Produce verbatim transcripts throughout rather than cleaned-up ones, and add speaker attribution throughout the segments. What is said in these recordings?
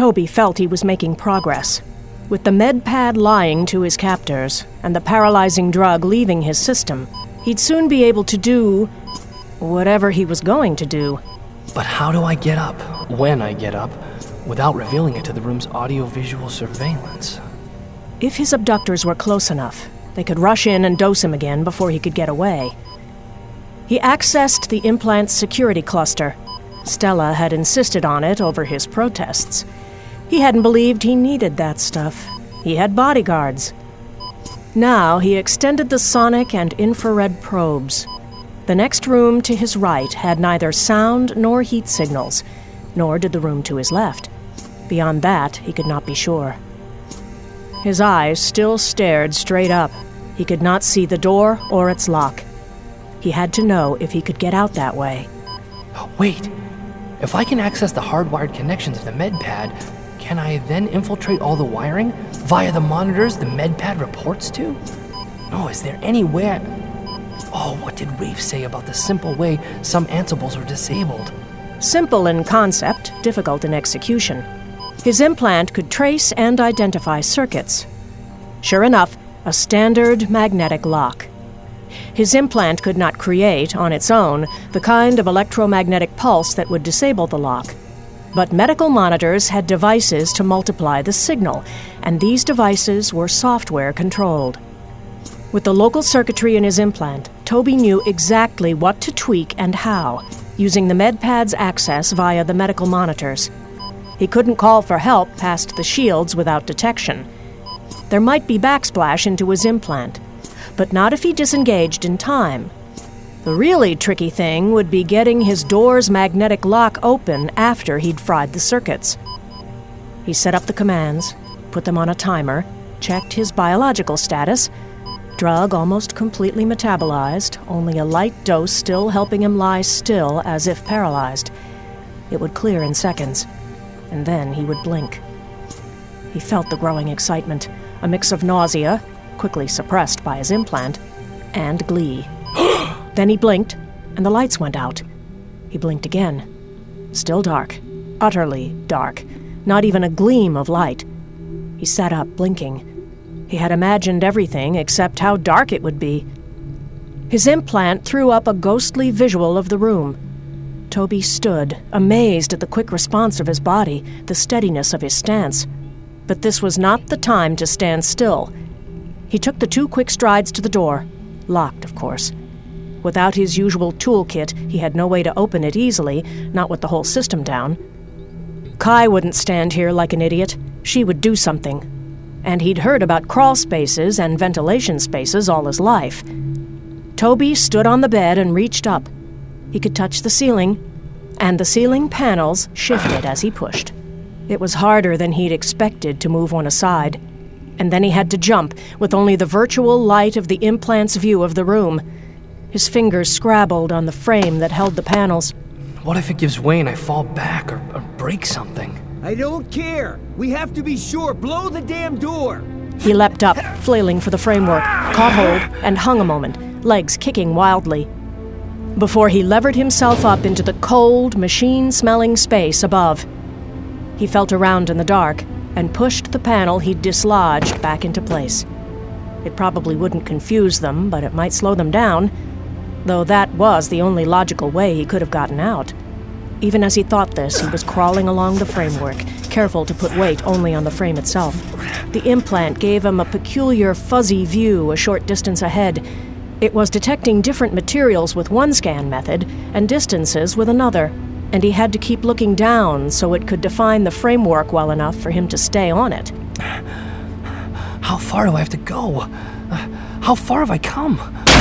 Speaker 1: Toby felt he was making progress. With the med pad lying to his captors and the paralyzing drug leaving his system, he'd soon be able to do whatever he was going to do.
Speaker 2: But how do I get up, when I get up, without revealing it to the room's audio-visual surveillance?
Speaker 1: If his abductors were close enough, they could rush in and dose him again before he could get away. He accessed the implant's security cluster. Stella had insisted on it over his protests. He hadn't believed he needed that stuff. He had bodyguards. Now he extended the sonic and infrared probes. The next room to his right had neither sound nor heat signals, nor did the room to his left. Beyond that, he could not be sure. His eyes still stared straight up. He could not see the door or its lock. He had to know if he could get out that way.
Speaker 2: Oh, wait. If I can access the hardwired connections of the med pad, can I then infiltrate all the wiring via the monitors the med pad reports to? No, is there any way I... Oh, what did Rafe say about the simple way some Ansibles are disabled?
Speaker 1: Simple in concept, difficult in execution. His implant could trace and identify circuits. Sure enough, a standard magnetic lock. His implant could not create, on its own, the kind of electromagnetic pulse that would disable the lock. But medical monitors had devices to multiply the signal, and these devices were software-controlled. With the local circuitry in his implant, Toby knew exactly what to tweak and how, using the MedPad's access via the medical monitors. He couldn't call for help past the shields without detection. There might be backsplash into his implant, but not if he disengaged in time. The really tricky thing would be getting his door's magnetic lock open after he'd fried the circuits. He set up the commands, put them on a timer, checked his biological status. Drug almost completely metabolized, only a light dose still helping him lie still as if paralyzed. It would clear in seconds, and then he would blink. He felt the growing excitement, a mix of nausea, quickly suppressed by his implant, and glee. Then he blinked, and the lights went out. He blinked again. Still dark. Utterly dark. Not even a gleam of light. He sat up, blinking. He had imagined everything except how dark it would be. His implant threw up a ghostly visual of the room. Toby stood, amazed at the quick response of his body, the steadiness of his stance. But this was not the time to stand still. He took the two quick strides to the door. Locked, of course. Without his usual toolkit, he had no way to open it easily, not with the whole system down. Kai wouldn't stand here like an idiot. She would do something. And he'd heard about crawl spaces and ventilation spaces all his life. Toby stood on the bed and reached up. He could touch the ceiling, and the ceiling panels shifted as he pushed. It was harder than he'd expected to move one aside. And then he had to jump, with only the virtual light of the implant's view of the room. His fingers scrabbled on the frame that held the panels.
Speaker 2: What if it gives way and I fall back or, or break something?
Speaker 3: I don't care. We have to be sure. Blow the damn door.
Speaker 1: He leapt up, flailing for the framework, caught hold, and hung a moment, legs kicking wildly. Before he levered himself up into the cold, machine-smelling space above. He felt around in the dark and pushed the panel he'd dislodged back into place. It probably wouldn't confuse them, but it might slow them down, though that was the only logical way he could have gotten out. Even as he thought this, he was crawling along the framework, careful to put weight only on the frame itself. The implant gave him a peculiar fuzzy view a short distance ahead. It was detecting different materials with one scan method and distances with another, and he had to keep looking down so it could define the framework well enough for him to stay on it.
Speaker 2: How far do I have to go? Uh, how far have I come?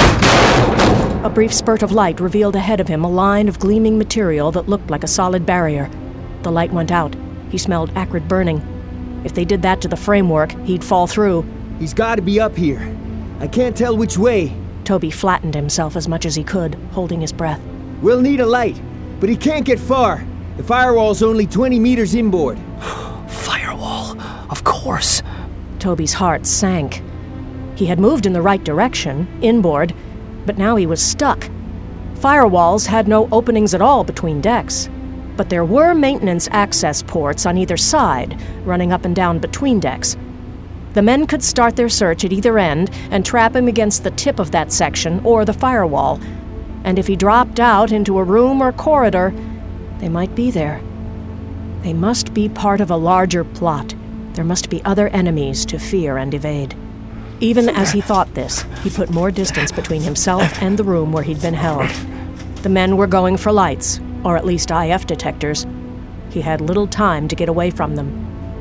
Speaker 1: A brief spurt of light revealed ahead of him a line of gleaming material that looked like a solid barrier. The light went out. He smelled acrid burning. If they did that to the framework, he'd fall through.
Speaker 3: He's got to be up here. I can't tell which way.
Speaker 1: Toby flattened himself as much as he could, holding his breath.
Speaker 3: We'll need a light, but he can't get far. The firewall's only twenty meters inboard.
Speaker 2: Firewall, of course.
Speaker 1: Toby's heart sank. He had moved in the right direction, inboard, but now he was stuck. Firewalls had no openings at all between decks. But there were maintenance access ports on either side, running up and down between decks. The men could start their search at either end and trap him against the tip of that section or the firewall. And if he dropped out into a room or corridor, they might be there. They must be part of a larger plot. There must be other enemies to fear and evade. Even as he thought this, he put more distance between himself and the room where he'd been held. The men were going for lights, or at least I F detectors. He had little time to get away from them.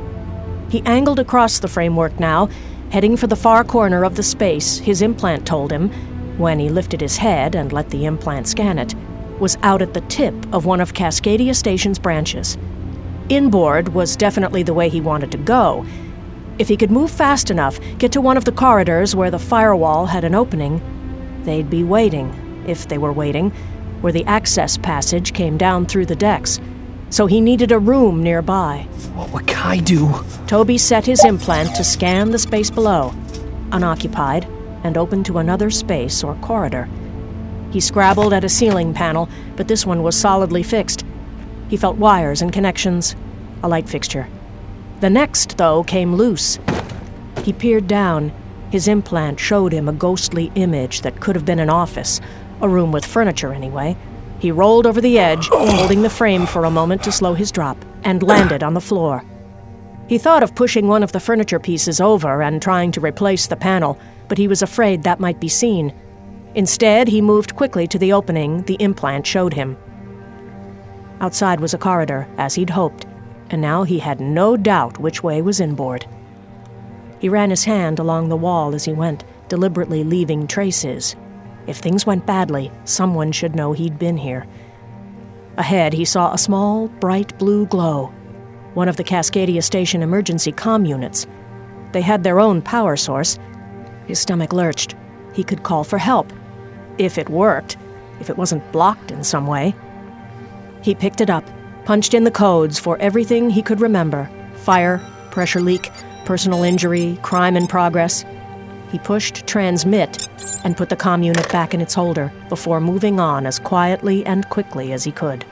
Speaker 1: He angled across the framework now, heading for the far corner of the space his implant told him, when he lifted his head and let the implant scan it, was out at the tip of one of Cascadia Station's branches. Inboard was definitely the way he wanted to go. If he could move fast enough, get to one of the corridors where the firewall had an opening, they'd be waiting, if they were waiting, where the access passage came down through the decks. So he needed a room nearby.
Speaker 2: What would Kai do?
Speaker 1: Toby set his implant to scan the space below, unoccupied, and open to another space or corridor. He scrabbled at a ceiling panel, but this one was solidly fixed. He felt wires and connections, a light fixture. The next, though, came loose. He peered down. His implant showed him a ghostly image that could have been an office, a room with furniture anyway. He rolled over the edge, holding the frame for a moment to slow his drop, and landed on the floor. He thought of pushing one of the furniture pieces over and trying to replace the panel, but he was afraid that might be seen. Instead, he moved quickly to the opening the implant showed him. Outside was a corridor, as he'd hoped, and now he had no doubt which way was inboard. He ran his hand along the wall as he went, deliberately leaving traces. If things went badly, someone should know he'd been here. Ahead, he saw a small, bright blue glow, one of the Cascadia Station emergency comm units. They had their own power source. His stomach lurched. He could call for help. If it worked, if it wasn't blocked in some way. He picked it up, punched in the codes for everything he could remember. Fire, pressure leak, personal injury, crime in progress. He pushed transmit and put the comm unit back in its holder before moving on as quietly and quickly as he could.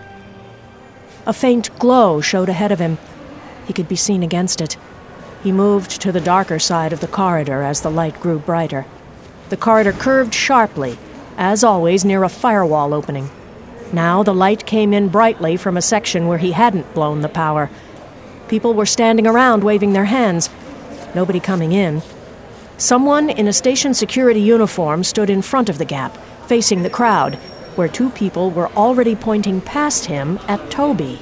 Speaker 1: A faint glow showed ahead of him. He could be seen against it. He moved to the darker side of the corridor as the light grew brighter. The corridor curved sharply, as always near a firewall opening. Now the light came in brightly from a section where he hadn't blown the power. People were standing around waving their hands. Nobody coming in. Someone in a station security uniform stood in front of the gap, facing the crowd, where two people were already pointing past him at Toby.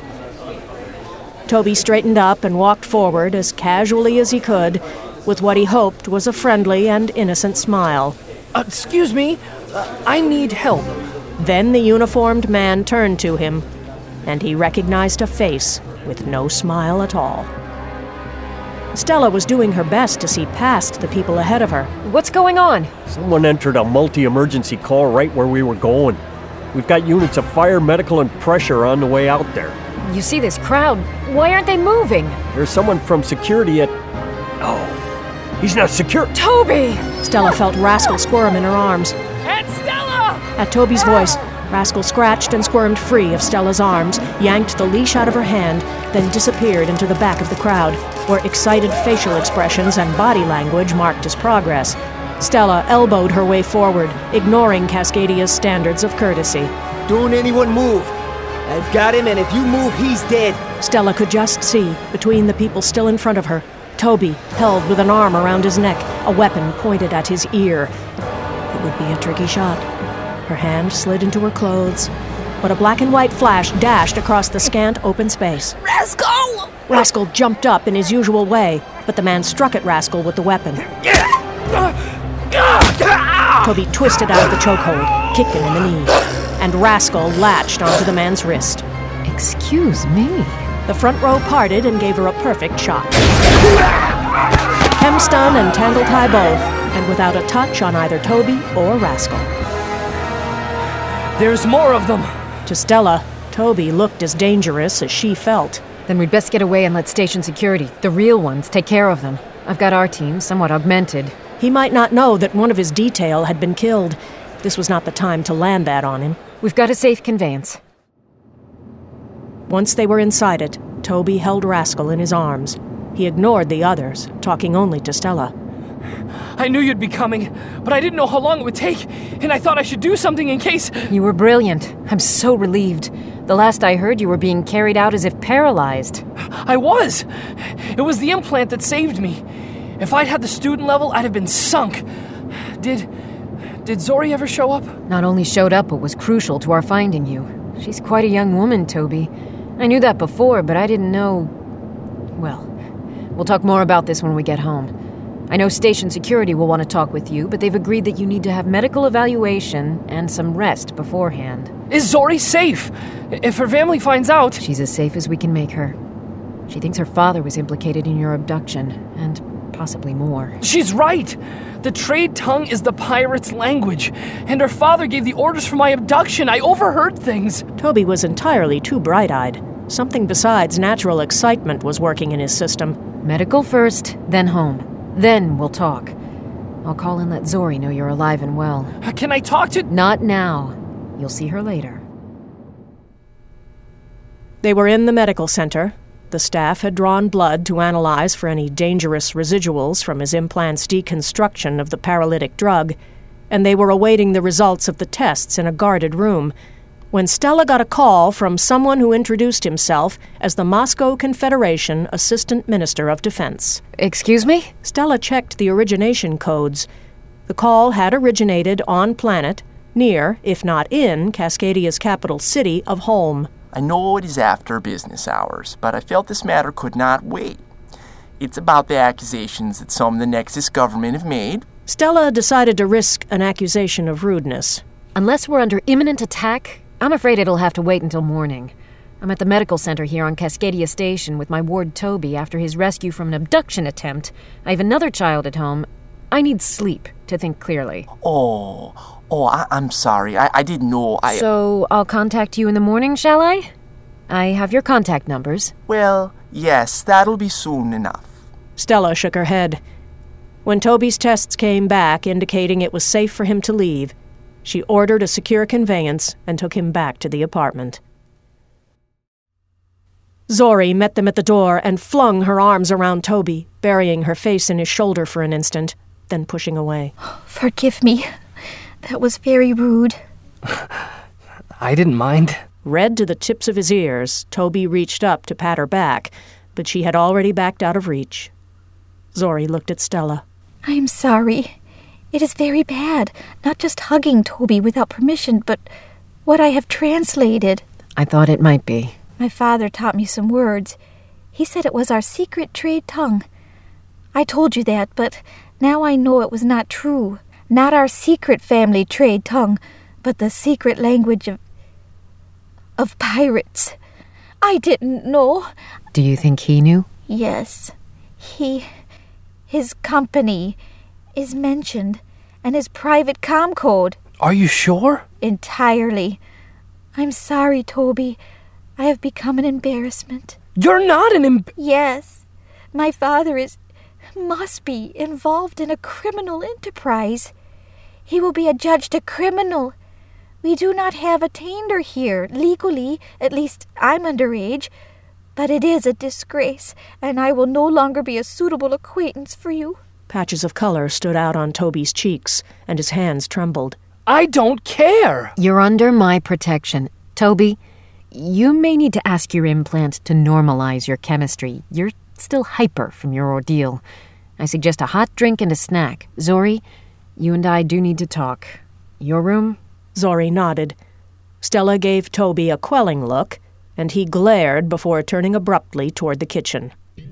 Speaker 1: Toby straightened up and walked forward as casually as he could, with what he hoped was a friendly and innocent smile.
Speaker 2: Uh, excuse me, uh, I need help.
Speaker 1: Then the uniformed man turned to him, and he recognized a face with no smile at all. Stella was doing her best to see past the people ahead of her.
Speaker 4: What's going on?
Speaker 5: Someone entered a multi-emergency call right where we were going. We've got units of fire, medical, and pressure on the way out there.
Speaker 4: You see this crowd. Why aren't they moving?
Speaker 5: There's someone from security at... Oh, he's not secure.
Speaker 4: Toby!
Speaker 1: Stella felt Rascal squirm in her arms.
Speaker 4: It's Stella!
Speaker 1: At Toby's voice, Rascal scratched and squirmed free of Stella's arms, yanked the leash out of her hand, then disappeared into the back of the crowd, where excited facial expressions and body language marked his progress. Stella elbowed her way forward, ignoring Cascadia's standards of courtesy.
Speaker 3: Don't anyone move. I've got him, and if you move, he's dead.
Speaker 1: Stella could just see, between the people still in front of her, Toby held with an arm around his neck, a weapon pointed at his ear. It would be a tricky shot. Her hand slid into her clothes, but a black and white flash dashed across the scant open space.
Speaker 4: Rascal!
Speaker 1: Rascal jumped up in his usual way, but the man struck at Rascal with the weapon. Toby twisted out of the chokehold, kicked him in the knee, and Rascal latched onto the man's wrist.
Speaker 4: Excuse me?
Speaker 1: The front row parted and gave her a perfect shot. Hemstun and Tangle Tie both, and without a touch on either Toby or Rascal.
Speaker 2: There's more of them.
Speaker 1: To Stella, Toby looked as dangerous as she felt.
Speaker 4: Then we'd best get away and let station security, the real ones, take care of them. I've got our team, somewhat augmented.
Speaker 1: He might not know that one of his detail had been killed. This was not the time to land that on him.
Speaker 4: We've got a safe conveyance.
Speaker 1: Once they were inside it, Toby held Rascal in his arms. He ignored the others, talking only to Stella.
Speaker 2: I knew you'd be coming, but I didn't know how long it would take, and I thought I should do something in case...
Speaker 4: You were brilliant. I'm so relieved. The last I heard, you were being carried out as if paralyzed.
Speaker 2: I was! It was the implant that saved me. If I'd had the student level, I'd have been sunk. Did... did Zori ever show up?
Speaker 4: Not only showed up, but was crucial to our finding you. She's quite a young woman, Toby. I knew that before, but I didn't know... Well, we'll talk more about this when we get home. I know station security will want to talk with you, but they've agreed that you need to have medical evaluation and some rest beforehand.
Speaker 2: Is Zori safe? If her family finds out...
Speaker 4: She's as safe as we can make her. She thinks her father was implicated in your abduction, and possibly more.
Speaker 2: She's right! The trade tongue is the pirate's language, and her father gave the orders for my abduction. I overheard things.
Speaker 1: Toby was entirely too bright-eyed. Something besides natural excitement was working in his system.
Speaker 4: Medical first, then home. Then we'll talk. I'll call and let Zori know you're alive and well.
Speaker 2: Can I talk to...
Speaker 4: Not now. You'll see her later.
Speaker 1: They were in the medical center. The staff had drawn blood to analyze for any dangerous residuals from his implant's deconstruction of the paralytic drug, and they were awaiting the results of the tests in a guarded room, when Stella got a call from someone who introduced himself as the Moscow Confederation Assistant Minister of Defense.
Speaker 4: Excuse me?
Speaker 1: Stella checked the origination codes. The call had originated on planet, near, if not in, Cascadia's capital city of Holm.
Speaker 6: I know it is after business hours, but I felt this matter could not wait. It's about the accusations that some of the Nexus government have made.
Speaker 1: Stella decided to risk an accusation of rudeness.
Speaker 4: Unless we're under imminent attack, I'm afraid it'll have to wait until morning. I'm at the medical center here on Cascadia Station with my ward Toby after his rescue from an abduction attempt. I have another child at home. I need sleep to think clearly.
Speaker 6: Oh, oh, I- I'm sorry. I-, I didn't know. I...
Speaker 4: So I'll contact you in the morning, shall I? I have your contact numbers.
Speaker 6: Well, yes, that'll be soon enough.
Speaker 1: Stella shook her head. When Toby's tests came back indicating it was safe for him to leave, she ordered a secure conveyance and took him back to the apartment. Zori met them at the door and flung her arms around Toby, burying her face in his shoulder for an instant, then pushing away.
Speaker 7: Forgive me. That was very rude.
Speaker 2: I didn't mind.
Speaker 1: Red to the tips of his ears, Toby reached up to pat her back, but she had already backed out of reach. Zori looked at Stella.
Speaker 7: I am sorry. It is very bad, not just hugging Toby without permission, but what I have translated.
Speaker 4: I thought it might be.
Speaker 7: My father taught me some words. He said it was our secret trade tongue. I told you that, but now I know it was not true. Not our secret family trade tongue, but the secret language of... of pirates. I didn't know.
Speaker 4: Do you think he knew?
Speaker 7: Yes. He... his company... is mentioned, and his private comm code.
Speaker 2: Are you sure?
Speaker 7: Entirely. I'm sorry, Toby. I have become an embarrassment.
Speaker 2: You're not an em...
Speaker 7: Yes. My father is... must be involved in a criminal enterprise. He will be adjudged a criminal. We do not have attainder here, legally. At least, I'm underage. But it is a disgrace, and I will no longer be a suitable acquaintance for you.
Speaker 1: Patches of color stood out on Toby's cheeks, and his hands trembled.
Speaker 2: I don't care!
Speaker 4: You're under my protection. Toby, you may need to ask your implant to normalize your chemistry. You're still hyper from your ordeal. I suggest a hot drink and a snack. Zori, you and I do need to talk. Your room?
Speaker 1: Zori nodded. Stella gave Toby a quelling look, and he glared before turning abruptly toward the kitchen.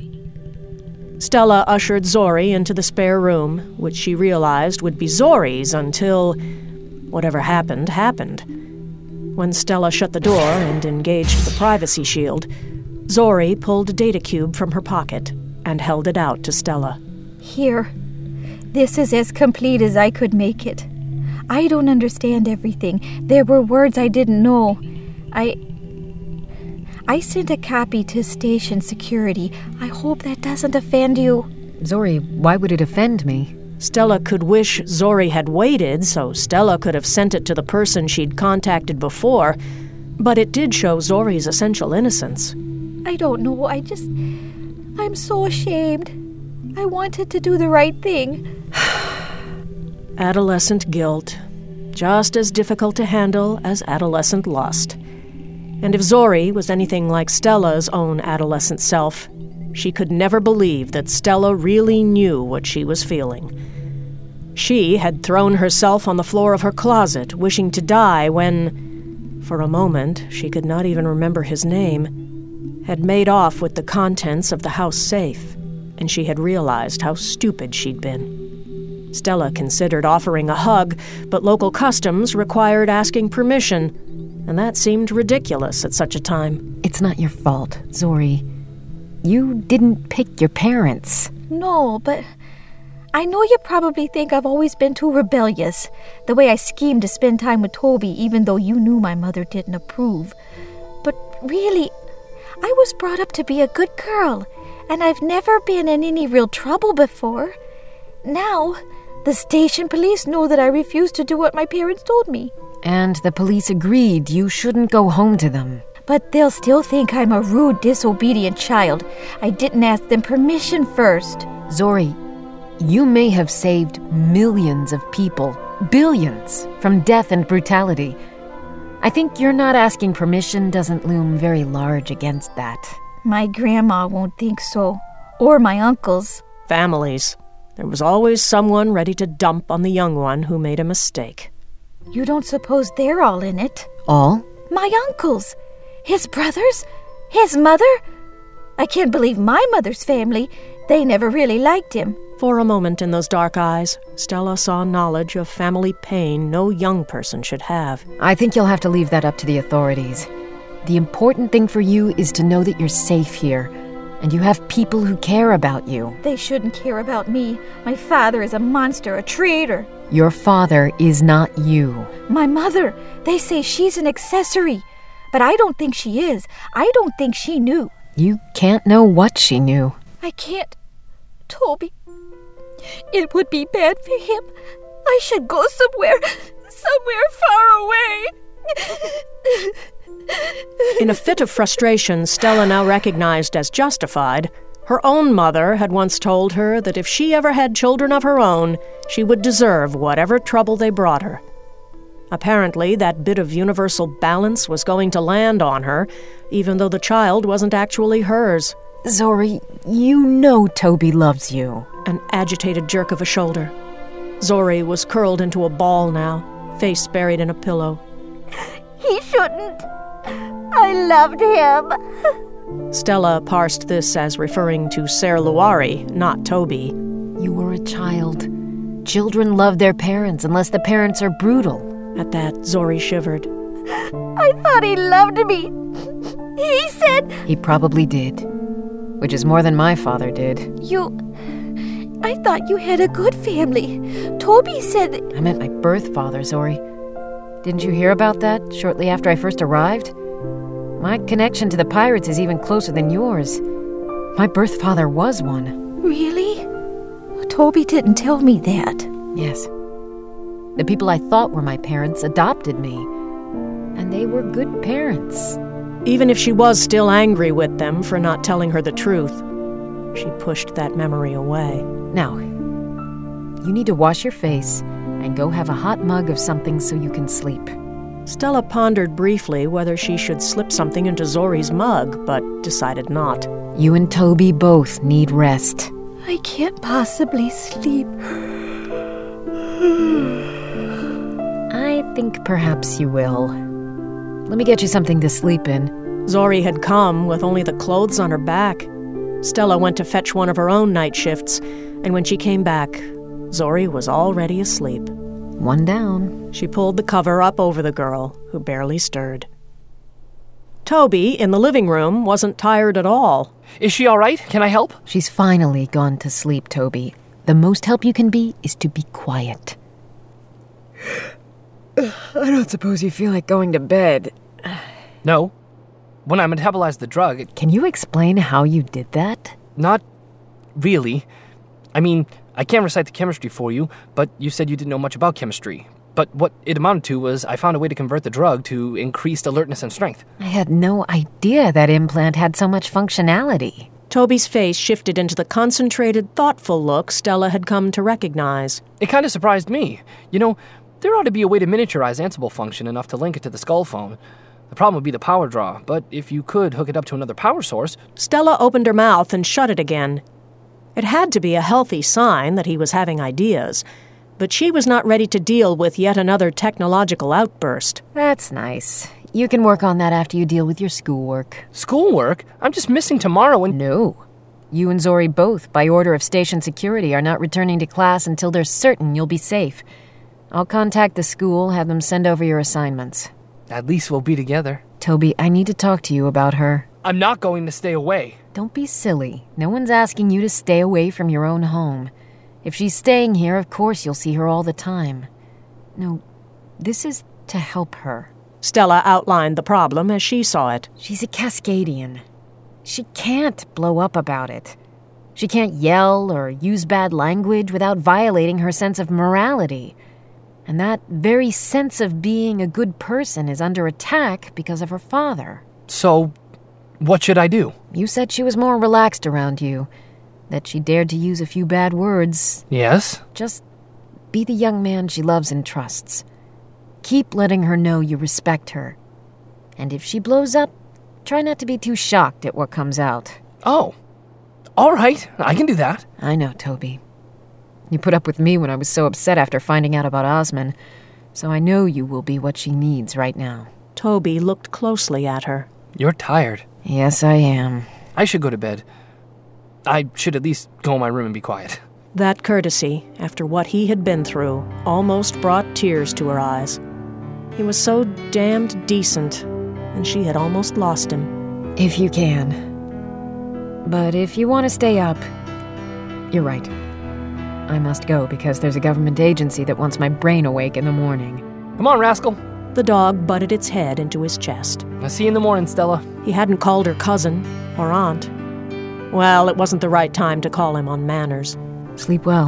Speaker 1: Stella ushered Zori into the spare room, which she realized would be Zori's until whatever happened, happened. When Stella shut the door and engaged the privacy shield, Zori pulled a data cube from her pocket and held it out to Stella.
Speaker 7: Here. This is as complete as I could make it. I don't understand everything. There were words I didn't know. I... I sent a copy to station security. I hope that doesn't offend you.
Speaker 4: Zori, why would it offend me?
Speaker 1: Stella could wish Zori had waited so Stella could have sent it to the person she'd contacted before, But it did show Zori's essential innocence.
Speaker 7: I don't know, I just... I'm so ashamed. I wanted to do the right thing.
Speaker 1: Adolescent guilt. Just as difficult to handle as adolescent lust. And if Zori was anything like Stella's own adolescent self, she could never believe that Stella really knew what she was feeling. She had thrown herself on the floor of her closet, wishing to die when, for a moment, she could not even remember his name, had made off with the contents of the house safe, and she had realized how stupid she'd been. Stella considered offering a hug, but local customs required asking permission, and that seemed ridiculous at such a time.
Speaker 4: It's not your fault, Zori. You didn't pick your parents.
Speaker 7: No, but I know you probably think I've always been too rebellious, the way I schemed to spend time with Toby even though you knew my mother didn't approve. But really, I was brought up to be a good girl, and I've never been in any real trouble before. Now, the station police know that I refused to do what my parents told me.
Speaker 4: And the police agreed you shouldn't go home to them.
Speaker 7: But they'll still think I'm a rude, disobedient child. I didn't ask them permission first.
Speaker 4: Zori, you may have saved millions of people, billions, from death and brutality. I think your not asking permission doesn't loom very large against that.
Speaker 7: My grandma won't think so. Or my uncles.
Speaker 1: Families. There was always someone ready to dump on the young one who made a mistake.
Speaker 7: You don't suppose they're all in it?
Speaker 4: All?
Speaker 7: My uncles. His brothers? His mother? I can't believe my mother's family. They never really liked him.
Speaker 1: For a moment in those dark eyes, Stella saw knowledge of family pain no young person should have.
Speaker 4: I think you'll have to leave that up to the authorities. The important thing for you is to know that you're safe here, and you have people who care about you.
Speaker 7: They shouldn't care about me. My father is a monster, a traitor.
Speaker 4: Your father is not you.
Speaker 7: My mother, they say she's an accessory. But I don't think she is. I don't think she knew.
Speaker 4: You can't know what she knew.
Speaker 7: I can't. Toby, it would be bad for him. I should go somewhere, somewhere far away.
Speaker 1: In a fit of frustration Stella now recognized as justified, her own mother had once told her that if she ever had children of her own, she would deserve whatever trouble they brought her. Apparently, that bit of universal balance was going to land on her, even though the child wasn't actually hers.
Speaker 4: Zori, you know Toby loves you.
Speaker 1: An agitated jerk of a shoulder. Zori was curled into a ball now, face buried in a pillow.
Speaker 7: He shouldn't. I loved him.
Speaker 1: Stella parsed this as referring to Ser Luari, not Toby.
Speaker 4: You were a child. Children love their parents unless the parents are brutal.
Speaker 1: At that, Zori shivered.
Speaker 7: I thought he loved me. He said...
Speaker 4: He probably did. Which is more than my father did.
Speaker 7: You... I thought you had a good family. Toby said...
Speaker 4: I meant my birth father, Zori. Didn't you hear about that shortly after I first arrived? My connection to the pirates is even closer than yours. My birth father was one.
Speaker 7: Really? Toby didn't tell me that.
Speaker 4: Yes. The people I thought were my parents adopted me. And they were good parents.
Speaker 1: Even if she was still angry with them for not telling her the truth, she pushed that memory away.
Speaker 4: Now, you need to wash your face and go have a hot mug of something so you can sleep.
Speaker 1: Stella pondered briefly whether she should slip something into Zori's mug, but decided not.
Speaker 4: You and Toby both need rest.
Speaker 7: I can't possibly sleep.
Speaker 4: I think perhaps you will. Let me get you something to sleep in.
Speaker 1: Zori had come with only the clothes on her back. Stella went to fetch one of her own night shifts, and when she came back, Zori was already asleep.
Speaker 4: One down.
Speaker 1: She pulled the cover up over the girl, who barely stirred. Toby, in the living room, wasn't tired at all.
Speaker 2: Is she all right? Can I help?
Speaker 4: She's finally gone to sleep, Toby. The most help you can be is to be quiet. I don't suppose you feel like going to bed.
Speaker 2: No. When I metabolized the drug, it...
Speaker 4: Can you explain how you did that?
Speaker 2: Not really. I mean, I can't recite the chemistry for you, but you said you didn't know much about chemistry. But what it amounted to was I found a way to convert the drug to increased alertness and strength.
Speaker 4: I had no idea that implant had so much functionality.
Speaker 1: Toby's face shifted into the concentrated, thoughtful look Stella had come to recognize.
Speaker 2: It kind of surprised me. You know, there ought to be a way to miniaturize Ansible function enough to link it to the skull phone. The problem would be the power draw, but if you could hook it up to another power source...
Speaker 1: Stella opened her mouth and shut it again. It had to be a healthy sign that he was having ideas, but she was not ready to deal with yet another technological outburst.
Speaker 4: That's nice. You can work on that after you deal with your schoolwork.
Speaker 2: Schoolwork? I'm just missing tomorrow and...
Speaker 4: No. You and Zori both, by order of station security, are not returning to class until they're certain you'll be safe. I'll contact the school, have them send over your assignments.
Speaker 2: At least we'll be together.
Speaker 4: Toby, I need to talk to you about her.
Speaker 2: I'm not going to stay away.
Speaker 4: Don't be silly. No one's asking you to stay away from your own home. If she's staying here, of course you'll see her all the time. No, this is to help her.
Speaker 1: Stella outlined the problem as she saw it.
Speaker 4: She's a Cascadian. She can't blow up about it. She can't yell or use bad language without violating her sense of morality. And that very sense of being a good person is under attack because of her father.
Speaker 2: So, what should I do?
Speaker 4: You said she was more relaxed around you, that she dared to use a few bad words.
Speaker 2: Yes?
Speaker 4: Just be the young man she loves and trusts. Keep letting her know you respect her. And if she blows up, try not to be too shocked at what comes out.
Speaker 2: Oh, all right, I can do that.
Speaker 4: I know, Toby. You put up with me when I was so upset after finding out about Osman, so I know you will be what she needs right now.
Speaker 1: Toby looked closely at her.
Speaker 2: You're tired.
Speaker 4: Yes, I am.
Speaker 2: I should go to bed. I should at least go in my room and be quiet.
Speaker 1: That courtesy, after what he had been through, almost brought tears to her eyes. He was so damned decent, and she had almost lost him.
Speaker 4: If you can. But if you want to stay up, you're right. I must go because there's a government agency that wants my brain awake in the morning.
Speaker 2: Come on, rascal.
Speaker 1: The dog butted its head into his chest.
Speaker 2: I'll see you in the morning, Stella.
Speaker 1: He hadn't called her cousin or aunt. Well, it wasn't the right time to call him on manners.
Speaker 4: Sleep well.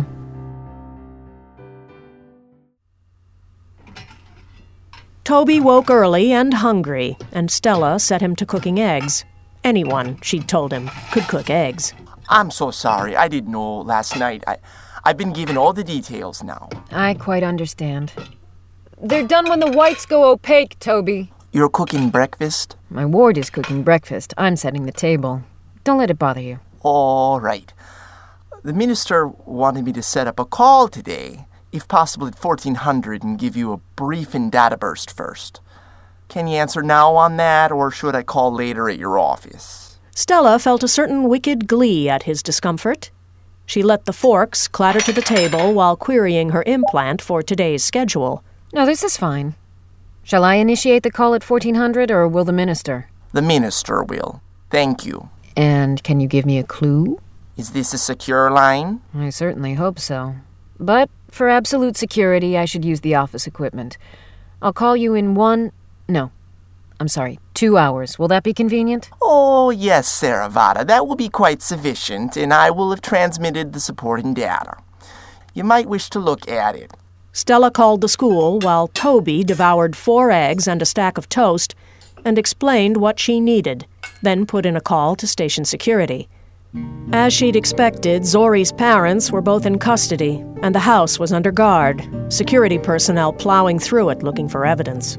Speaker 1: Toby woke early and hungry, and Stella set him to cooking eggs. Anyone, she'd told him, could cook eggs.
Speaker 6: I'm so sorry. I didn't know last night. I, I've been given all the details now.
Speaker 4: I quite understand. They're done when the whites go opaque, Toby.
Speaker 6: You're cooking breakfast?
Speaker 4: My ward is cooking breakfast. I'm setting the table. Don't let it bother you.
Speaker 6: All right. The minister wanted me to set up a call today, if possible at fourteen hundred, and give you a brief and data burst first. Can you answer now on that, or should I call later at your office?
Speaker 1: Stella felt a certain wicked glee at his discomfort. She let the forks clatter to the table while querying her implant for today's schedule.
Speaker 4: No, this is fine. Shall I initiate the call at fourteen hundred, or will the minister?
Speaker 6: The minister will. Thank you.
Speaker 4: And can you give me a clue?
Speaker 6: Is this a secure line?
Speaker 4: I certainly hope so. But for absolute security, I should use the office equipment. I'll call you in one... No, I'm sorry, two hours. Will that be convenient?
Speaker 6: Oh, yes, Saravada. That will be quite sufficient, and I will have transmitted the supporting data. You might wish to look at it.
Speaker 1: Stella called the school while Toby devoured four eggs and a stack of toast and explained what she needed, then put in a call to station security. As she'd expected, Zori's parents were both in custody, and the house was under guard, security personnel plowing through it looking for evidence.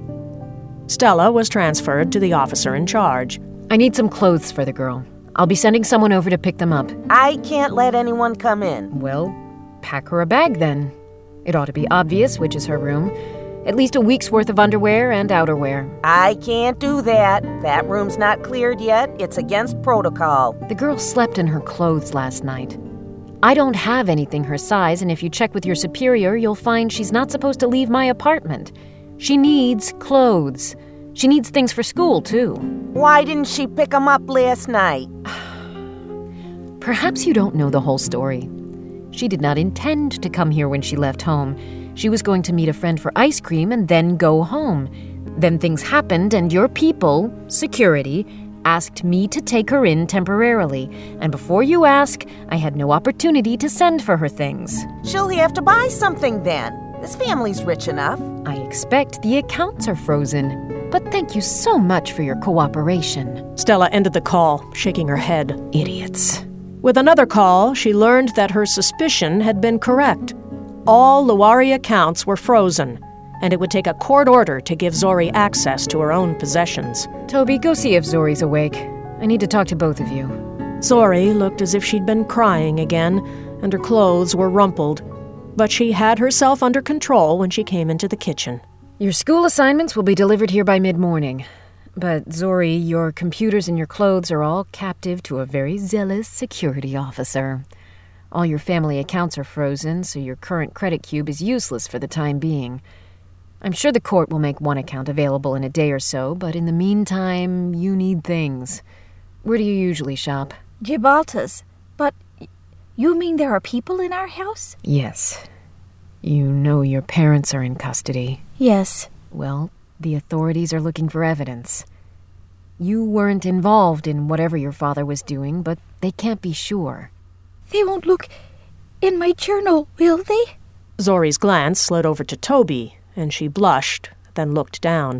Speaker 1: Stella was transferred to the officer in charge.
Speaker 4: I need some clothes for the girl. I'll be sending someone over to pick them up.
Speaker 8: I can't let anyone come in.
Speaker 4: Well, pack her a bag then. It ought to be obvious which is her room. At least a week's worth of underwear and outerwear.
Speaker 8: I can't do that. That room's not cleared yet. It's against protocol.
Speaker 4: The girl slept in her clothes last night. I don't have anything her size, and if you check with your superior, you'll find she's not supposed to leave my apartment. She needs clothes. She needs things for school, too.
Speaker 8: Why didn't she pick them up last night?
Speaker 4: Perhaps you don't know the whole story. She did not intend to come here when she left home. She was going to meet a friend for ice cream and then go home. Then things happened, and your people, security, asked me to take her in temporarily. And before you ask, I had no opportunity to send for her things.
Speaker 8: She'll have to buy something then. This family's rich enough.
Speaker 4: I expect the accounts are frozen, but thank you so much for your cooperation.
Speaker 1: Stella ended the call, shaking her head.
Speaker 4: Idiots.
Speaker 1: With another call, she learned that her suspicion had been correct. All Lewari accounts were frozen, and it would take a court order to give Zori access to her own possessions.
Speaker 4: Toby, go see if Zori's awake. I need to talk to both of you.
Speaker 1: Zori looked as if she'd been crying again, and her clothes were rumpled. But she had herself under control when she came into the kitchen.
Speaker 4: Your school assignments will be delivered here by mid-morning. But, Zori, your computers and your clothes are all captive to a very zealous security officer. All your family accounts are frozen, so your current credit cube is useless for the time being. I'm sure the court will make one account available in a day or so, but in the meantime, you need things. Where do you usually shop?
Speaker 7: Gibalta's. But you mean there are people in our house?
Speaker 4: Yes. You know your parents are in custody.
Speaker 7: Yes.
Speaker 4: Well, the authorities are looking for evidence. You weren't involved in whatever your father was doing, but they can't be sure.
Speaker 7: They won't look in my journal, will they?
Speaker 1: Zori's glance slid over to Toby, and she blushed, then looked down.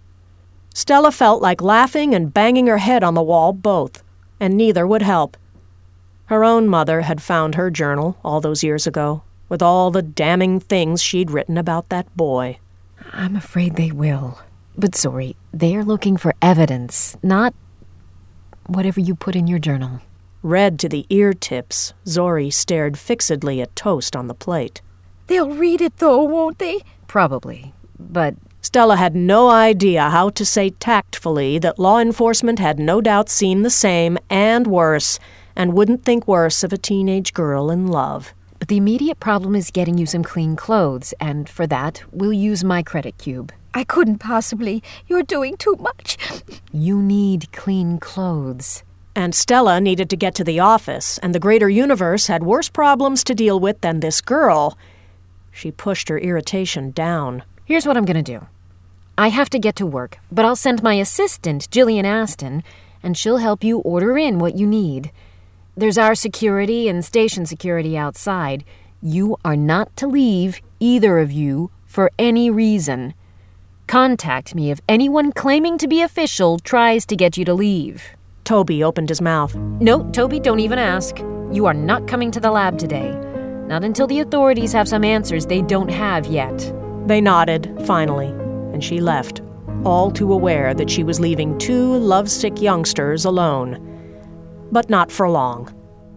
Speaker 1: Stella felt like laughing and banging her head on the wall both, and neither would help. Her own mother had found her journal all those years ago, with all the damning things she'd written about that boy.
Speaker 4: I'm afraid they will. But Zori, they're looking for evidence, not whatever you put in your journal.
Speaker 1: Red to the ear tips, Zori stared fixedly at toast on the plate.
Speaker 7: They'll read it, though, won't they?
Speaker 4: Probably, but...
Speaker 1: Stella had no idea how to say tactfully that law enforcement had no doubt seen the same and worse, and wouldn't think worse of a teenage girl in love.
Speaker 4: But the immediate problem is getting you some clean clothes, and for that, we'll use my credit cube.
Speaker 7: I couldn't possibly. You're doing too much.
Speaker 4: You need clean clothes.
Speaker 1: And Stella needed to get to the office, and the greater universe had worse problems to deal with than this girl. She pushed her irritation down.
Speaker 4: Here's what I'm going to do. I have to get to work, but I'll send my assistant, Jillian Aston, and she'll help you order in what you need. There's our security and station security outside. You are not to leave, either of you, for any reason. Contact me if anyone claiming to be official tries to get you to leave.
Speaker 1: Toby opened his mouth.
Speaker 4: No, Toby, don't even ask. You are not coming to the lab today. Not until the authorities have some answers they don't have yet.
Speaker 1: They nodded, finally, and she left, all too aware that she was leaving two lovesick youngsters alone. But not for long.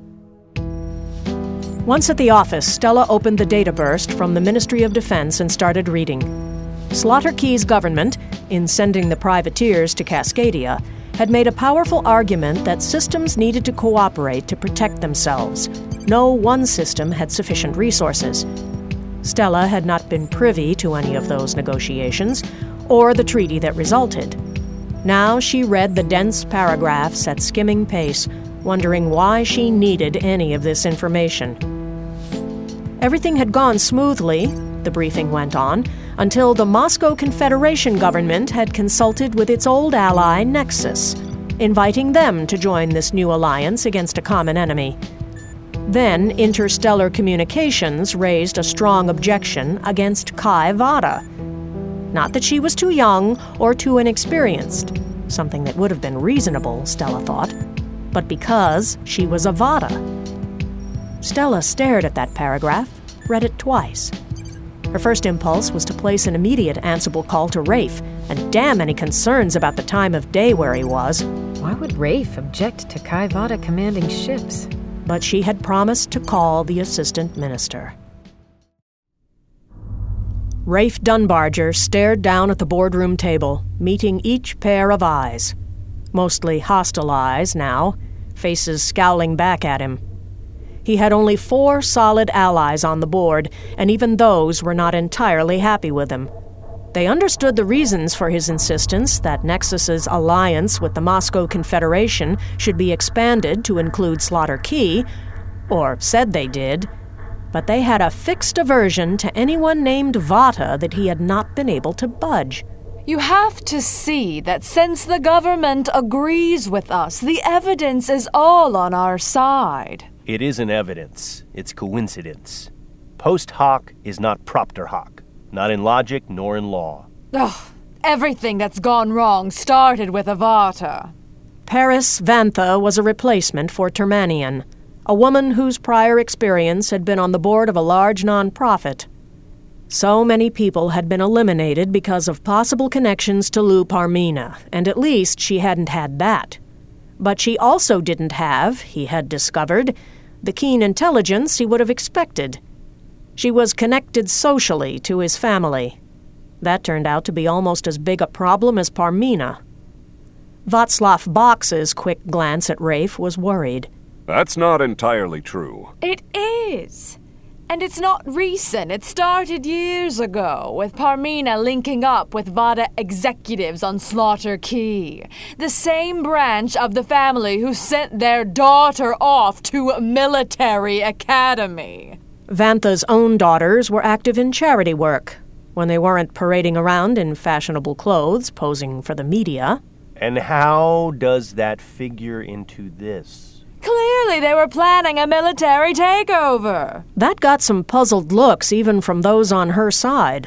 Speaker 1: Once at the office, Stella opened the data burst from the Ministry of Defense and started reading. Slaughter Key's government, in sending the privateers to Cascadia, had made a powerful argument that systems needed to cooperate to protect themselves. No one system had sufficient resources. Stella had not been privy to any of those negotiations, or the treaty that resulted. Now she read the dense paragraphs at skimming pace, wondering why she needed any of this information. Everything had gone smoothly, the briefing went on, until the Moscow Confederation government had consulted with its old ally Nexus, inviting them to join this new alliance against a common enemy. Then Interstellar Communications raised a strong objection against Kai Vada. Not that she was too young or too inexperienced, something that would have been reasonable, Stella thought, but because she was a Vada. Stella stared at that paragraph, read it twice. Her first impulse was to place an immediate Ansible call to Rafe and damn any concerns about the time of day where he was.
Speaker 4: Why would Rafe object to Kai Vada commanding ships?
Speaker 1: But she had promised to call the assistant minister. Rafe Dunbarger stared down at the boardroom table, meeting each pair of eyes. Mostly hostile eyes now, faces scowling back at him. He had only four solid allies on the board, and even those were not entirely happy with him. They understood the reasons for his insistence that Nexus's alliance with the Moscow Confederation should be expanded to include Slaughter Key, or said they did, but they had a fixed aversion to anyone named Vata that he had not been able to budge.
Speaker 9: You have to see that since the government agrees with us, the evidence is all on our side.
Speaker 5: It isn't evidence, it's coincidence.
Speaker 10: Post hoc is not propter hoc, not in logic nor in law.
Speaker 9: Ugh, everything that's gone wrong started with Avata.
Speaker 1: Paris Vantha was a replacement for Termanian, a woman whose prior experience had been on the board of a large non-profit. So many people had been eliminated because of possible connections to Lou Parmina, and at least she hadn't had that. But she also didn't have, he had discovered, the keen intelligence he would have expected. She was connected socially to his family. That turned out to be almost as big a problem as Parmina. Václav Box's quick glance at Rafe was worried.
Speaker 11: That's not entirely true.
Speaker 9: It is. And it's not recent. It started years ago, with Parmina linking up with Vada executives on Slaughter Key, the same branch of the family who sent their daughter off to a military academy.
Speaker 1: Vantha's own daughters were active in charity work, when they weren't parading around in fashionable clothes, posing for the media.
Speaker 10: And how does that figure into this?
Speaker 9: Clearly they were planning a military takeover.
Speaker 1: That got some puzzled looks even from those on her side.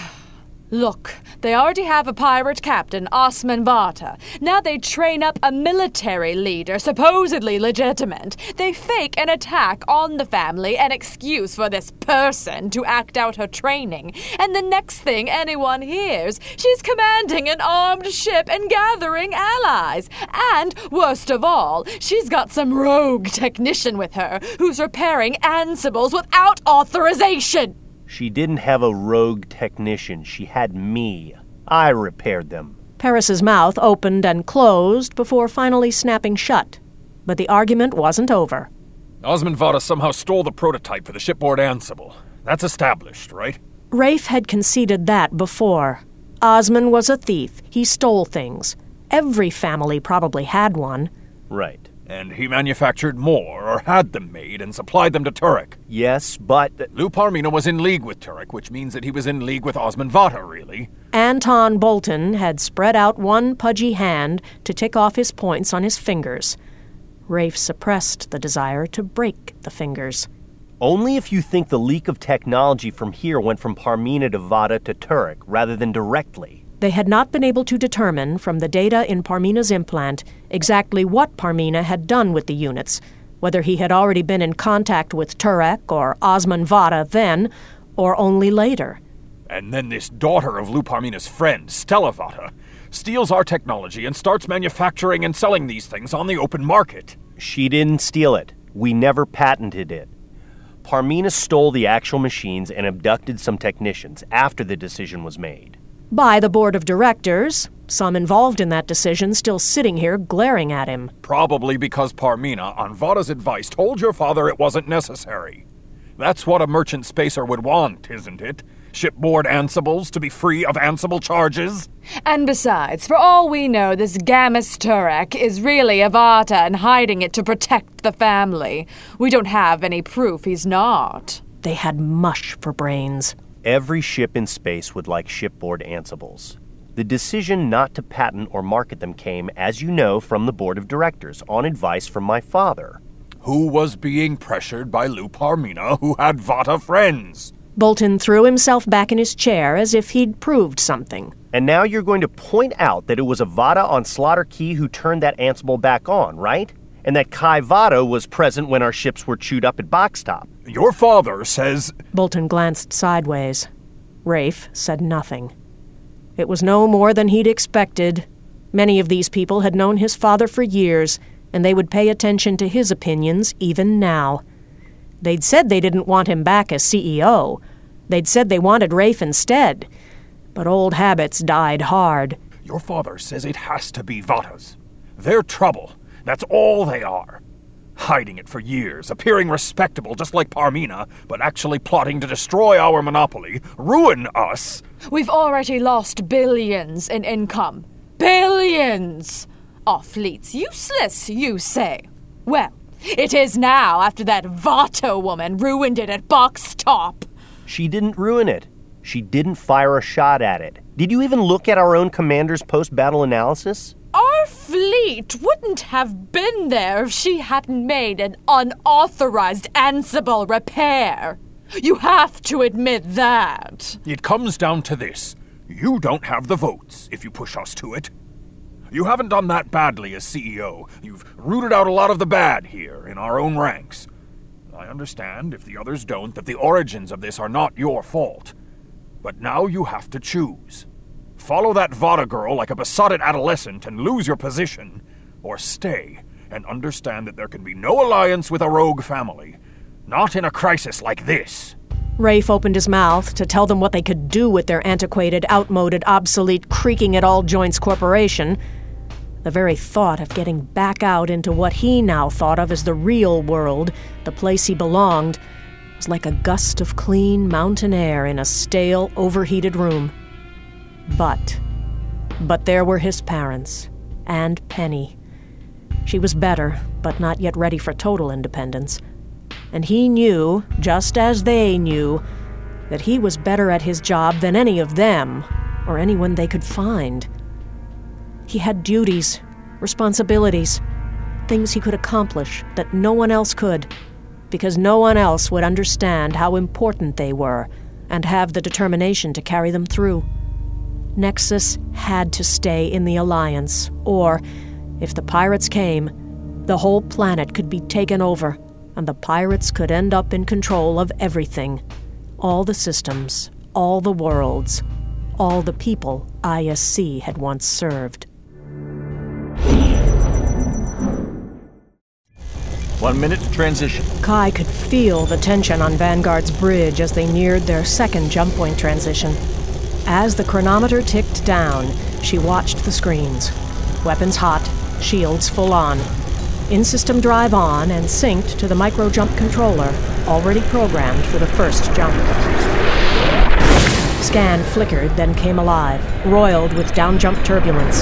Speaker 9: Look, they already have a pirate captain, Osman Vata. Now they train up a military leader, supposedly legitimate. They fake an attack on the family, an excuse for this person to act out her training. And the next thing anyone hears, she's commanding an armed ship and gathering allies. And, worst of all, she's got some rogue technician with her who's repairing Ansibles without authorization.
Speaker 10: She didn't have a rogue technician. She had me. I repaired them.
Speaker 1: Paris's mouth opened and closed before finally snapping shut. But the argument wasn't over.
Speaker 12: Osman Vata somehow stole the prototype for the shipboard Ansible. That's established, right?
Speaker 1: Rafe had conceded that before. Osman was a thief. He stole things. Every family probably had one.
Speaker 10: Right.
Speaker 12: And he manufactured more, or had them made, and supplied them to Turek.
Speaker 10: Yes, but...
Speaker 12: Lou Parmina was in league with Turek, which means that he was in league with Osman Vata, really.
Speaker 1: Anton Bolton had spread out one pudgy hand to tick off his points on his fingers. Rafe suppressed the desire to break the fingers.
Speaker 10: Only if you think the leak of technology from here went from Parmina to Vata to Turek, rather than directly.
Speaker 1: They had not been able to determine from the data in Parmina's implant exactly what Parmina had done with the units, whether he had already been in contact with Turek or Osman Vata then, or only later.
Speaker 12: And then this daughter of Lou Parmina's friend, Stella Vata, steals our technology and starts manufacturing and selling these things on the open market.
Speaker 10: She didn't steal it. We never patented it. Parmina stole the actual machines and abducted some technicians after the decision was made.
Speaker 1: By the board of directors, some involved in that decision still sitting here glaring at him.
Speaker 12: Probably because Parmina, on Vata's advice, told your father it wasn't necessary. That's what a merchant spacer would want, isn't it? Shipboard Ansibles to be free of Ansible charges?
Speaker 9: And besides, for all we know, this Gammas Turek is really Avata and hiding it to protect the family. We don't have any proof he's not.
Speaker 1: They had mush for brains.
Speaker 10: Every ship in space would like shipboard Ansibles. The decision not to patent or market them came, as you know, from the board of directors, on advice from my father.
Speaker 12: Who was being pressured by Lou Parmina, who had Vata friends?
Speaker 1: Bolton threw himself back in his chair as if he'd proved something.
Speaker 10: And now you're going to point out that it was a Vata on Slaughter Key who turned that Ansible back on, right? And that Kai Vata was present when our ships were chewed up at Box Top.
Speaker 12: Your father says...
Speaker 1: Bolton glanced sideways. Rafe said nothing. It was no more than he'd expected. Many of these people had known his father for years, and they would pay attention to his opinions even now. They'd said they didn't want him back as C E O. They'd said they wanted Rafe instead. But old habits died hard.
Speaker 12: Your father says it has to be Vata's. They're trouble. That's all they are. Hiding it for years, appearing respectable just like Parmina, but actually plotting to destroy our monopoly, ruin us.
Speaker 9: We've already lost billions in income. Billions! Our fleet's useless, you say. Well, it is now after that Vata woman ruined it at Box Top.
Speaker 10: She didn't ruin it. She didn't fire a shot at it. Did you even look at our own commander's post-battle analysis?
Speaker 9: Our fleet wouldn't have been there if she hadn't made an unauthorized Ansible repair. You have to admit that.
Speaker 12: It comes down to this. You don't have the votes, if you push us to it. You haven't done that badly as C E O. You've rooted out a lot of the bad here, in our own ranks. I understand, if the others don't, that the origins of this are not your fault. But now you have to choose. Follow that Vada girl like a besotted adolescent and lose your position, or stay and understand that there can be no alliance with a rogue family. Not in a crisis like this.
Speaker 1: Rafe opened his mouth to tell them what they could do with their antiquated, outmoded, obsolete, creaking at all joints corporation. The very thought of getting back out into what he now thought of as the real world, the place he belonged, was like a gust of clean mountain air in a stale, overheated room. But, but there were his parents, and Penny. She was better, but not yet ready for total independence. And he knew, just as they knew, that he was better at his job than any of them, or anyone they could find. He had duties, responsibilities, things he could accomplish that no one else could, because no one else would understand how important they were and have the determination to carry them through. Nexus had to stay in the Alliance, or, if the pirates came, the whole planet could be taken over, and the pirates could end up in control of everything. All the systems, all the worlds, all the people I S C had once served.
Speaker 13: One minute to transition.
Speaker 1: Kai could feel the tension on Vanguard's bridge as they neared their second jump point transition. As the chronometer ticked down, she watched the screens. Weapons hot, shields full on. In-system drive on and synced to the micro-jump controller, already programmed for the first jump. Scan flickered, then came alive, roiled with down-jump turbulence.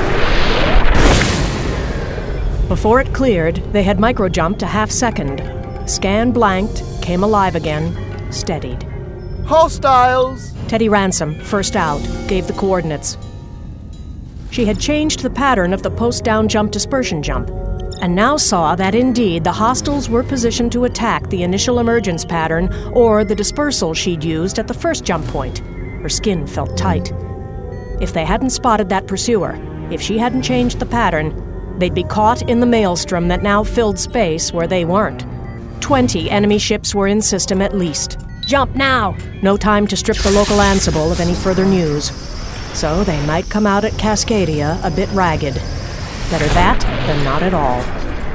Speaker 1: Before it cleared, they had micro-jumped a half-second. Scan blanked, came alive again, steadied.
Speaker 6: Hostiles!
Speaker 1: Teddy Ransom, first out, gave the coordinates. She had changed the pattern of the post-down jump dispersion jump, and now saw that indeed the hostiles were positioned to attack the initial emergence pattern or the dispersal she'd used at the first jump point. Her skin felt tight. If they hadn't spotted that pursuer, if she hadn't changed the pattern, they'd be caught in the maelstrom that now filled space where they weren't. Twenty enemy ships were in system at least. Jump now! No time to strip the local Ansible of any further news. So they might come out at Cascadia a bit ragged. Better that than not at all.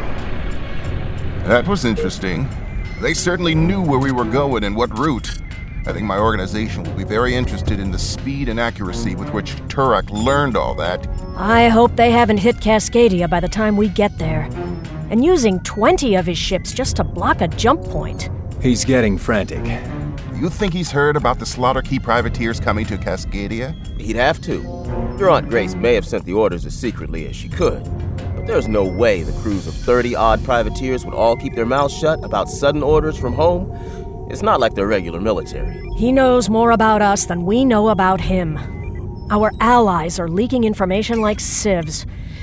Speaker 14: That was interesting. They certainly knew where we were going and what route. I think my organization will be very interested in the speed and accuracy with which Turek learned all that.
Speaker 1: I hope they haven't hit Cascadia by the time we get there. And using twenty of his ships just to block a jump point.
Speaker 15: He's getting frantic.
Speaker 14: You think he's heard about the Slaughter Key privateers coming to Cascadia?
Speaker 16: He'd have to. Your Aunt Grace may have sent the orders as secretly as she could, but there's no way the crews of thirty-odd privateers would all keep their mouths shut about sudden orders from home. It's not like they're regular military.
Speaker 1: He knows more about us than we know about him. Our allies are leaking information like sieves.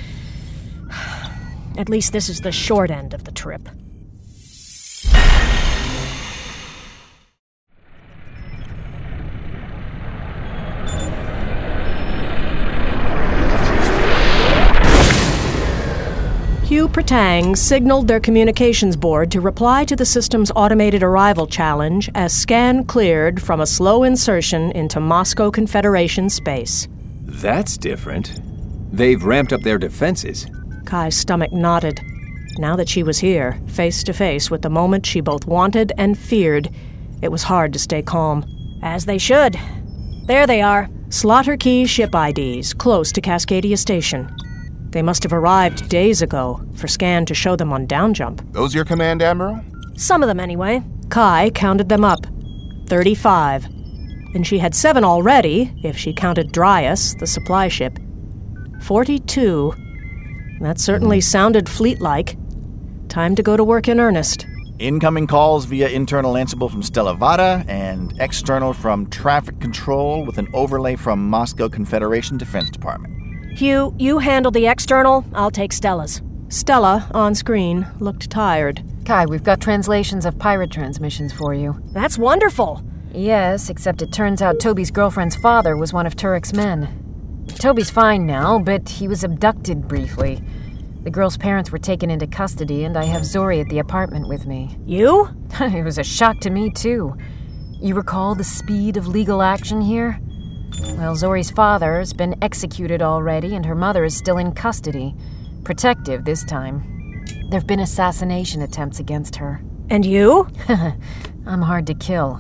Speaker 1: At least this is the short end of the trip. Hugh Pratang signaled their communications board to reply to the system's automated arrival challenge as scan cleared from a slow insertion into Moscow Confederation space.
Speaker 15: That's different. They've ramped up their defenses.
Speaker 1: Kai's stomach knotted. Now that she was here, face to face with the moment she both wanted and feared, it was hard to stay calm. As they should. There they are. Slaughter Key ship I Ds, close to Cascadia Station. They must have arrived days ago, for Scan to show them on downjump.
Speaker 14: Those your command, Admiral?
Speaker 1: Some of them, anyway. Kai counted them up. Thirty-five. And she had seven already, if she counted Dryas, the supply ship. Forty-two. That certainly sounded fleet-like. Time to go to work in earnest.
Speaker 13: Incoming calls via internal Ansible from Stella Vada and external from Traffic Control with an overlay from Moscow Confederation Defense Department.
Speaker 1: Hugh, you handle the external, I'll take Stella's. Stella, on screen, looked tired.
Speaker 4: Kai, we've got translations of pirate transmissions for you.
Speaker 1: That's wonderful.
Speaker 4: Yes, except it turns out Toby's girlfriend's father was one of Turek's men. Toby's fine now, but he was abducted briefly. The girl's parents were taken into custody, and I have Zori at the apartment with me.
Speaker 1: You?
Speaker 4: It was a shock to me, too. You recall the speed of legal action here? Well, Zori's father's been executed already, and her mother is still in custody. Protective this time. There've been assassination attempts against her.
Speaker 1: And you?
Speaker 4: I'm hard to kill.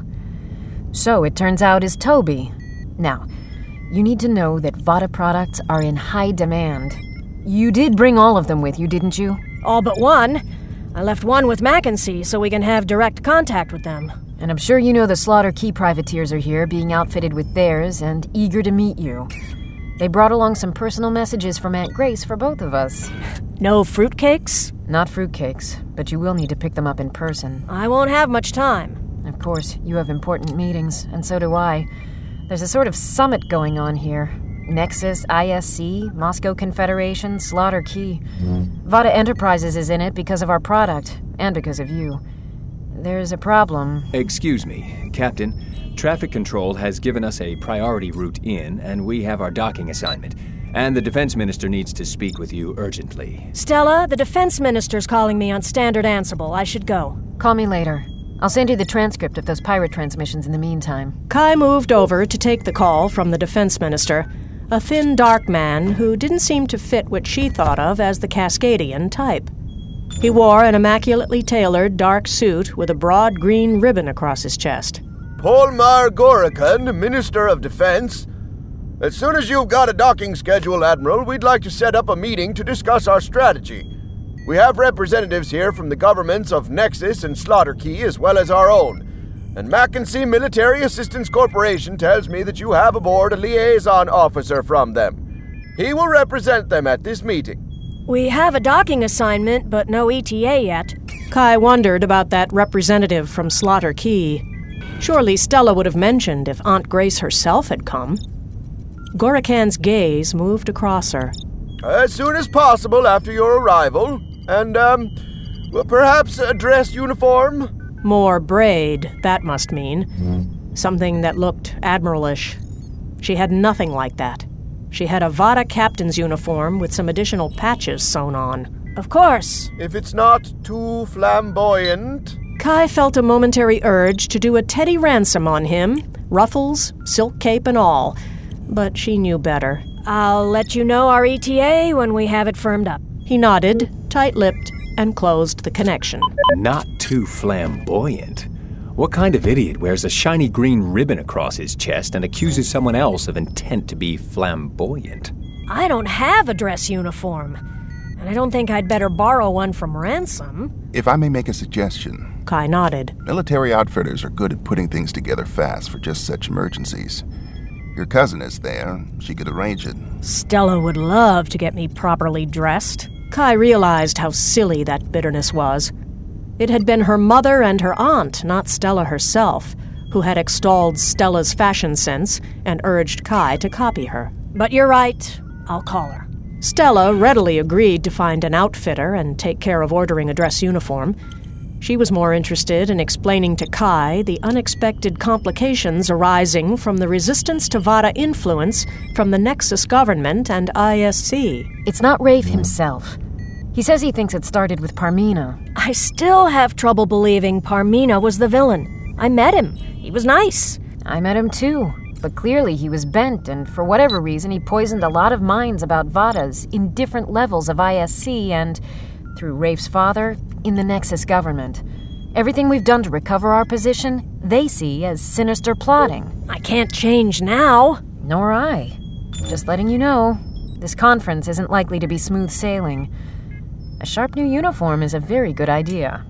Speaker 4: So it turns out is Toby. Now, you need to know that Vada products are in high demand. You did bring all of them with you, didn't you?
Speaker 1: All but one. I left one with Mackenzie so we can have direct contact with them.
Speaker 4: And I'm sure you know the Slaughter Key privateers are here, being outfitted with theirs and eager to meet you. They brought along some personal messages from Aunt Grace for both of us.
Speaker 1: No fruitcakes?
Speaker 4: Not fruitcakes, but you will need to pick them up in person.
Speaker 1: I won't have much time.
Speaker 4: Of course, you have important meetings, and so do I. There's a sort of summit going on here. Nexus, I S C, Moscow Confederation, Slaughter Key. Vada Enterprises is in it because of our product, and because of you. There's a problem.
Speaker 15: Excuse me, Captain. Traffic Control has given us a priority route in, and we have our docking assignment. And the Defense Minister needs to speak with you urgently.
Speaker 1: Stella, the Defense Minister's calling me on Standard Ansible. I should go.
Speaker 4: Call me later. I'll send you the transcript of those pirate transmissions in the meantime.
Speaker 1: Kai moved over to take the call from the Defense Minister, a thin, dark man who didn't seem to fit what she thought of as the Cascadian type. He wore an immaculately tailored dark suit with a broad green ribbon across his chest.
Speaker 17: Polmar Gorican, Minister of Defense. As soon as you've got a docking schedule, Admiral, we'd like to set up a meeting to discuss our strategy. We have representatives here from the governments of Nexus and Slaughter Key as well as our own. And Mackenzie Military Assistance Corporation tells me that you have aboard a liaison officer from them. He will represent them at this meeting.
Speaker 1: We have a docking assignment, but no E T A yet. Kai wondered about that representative from Slaughter Key. Surely Stella would have mentioned if Aunt Grace herself had come. Gorican's gaze moved across her.
Speaker 17: As soon as possible after your arrival. And, um, well, perhaps a dress uniform?
Speaker 1: More braid, that must mean. Something that looked admiralish. She had nothing like that. She had a Vada captain's uniform with some additional patches sewn on. Of course.
Speaker 17: If it's not too flamboyant.
Speaker 1: Kai felt a momentary urge to do a Teddy Ransom on him, ruffles, silk cape and all. But she knew better. I'll let you know our E T A when we have it firmed up. He nodded, tight-lipped, and closed the connection.
Speaker 15: Not too flamboyant. What kind of idiot wears a shiny green ribbon across his chest and accuses someone else of intent to be flamboyant?
Speaker 1: I don't have a dress uniform, and I don't think I'd better borrow one from Ransom.
Speaker 14: If I may make a suggestion.
Speaker 1: Kai nodded.
Speaker 14: Military outfitters are good at putting things together fast for just such emergencies. Your cousin is there. She could arrange it.
Speaker 1: Stella would love to get me properly dressed. Kai realized how silly that bitterness was. It had been her mother and her aunt, not Stella herself, who had extolled Stella's fashion sense and urged Kai to copy her. But you're right. I'll call her. Stella readily agreed to find an outfitter and take care of ordering a dress uniform. She was more interested in explaining to Kai the unexpected complications arising from the resistance to Vada influence from the Nexus government and I S C.
Speaker 4: It's not Rafe himself. He says he thinks it started with Parmina.
Speaker 1: I still have trouble believing Parmina was the villain. I met him. He was nice.
Speaker 4: I met him too. But clearly he was bent, and for whatever reason he poisoned a lot of minds about Vadas in different levels of I S C and, through Rafe's father, in the Nexus government. Everything we've done to recover our position, they see as sinister plotting.
Speaker 1: I can't change now.
Speaker 4: Nor I. Just letting you know, this conference isn't likely to be smooth sailing. A sharp new uniform is a very good idea.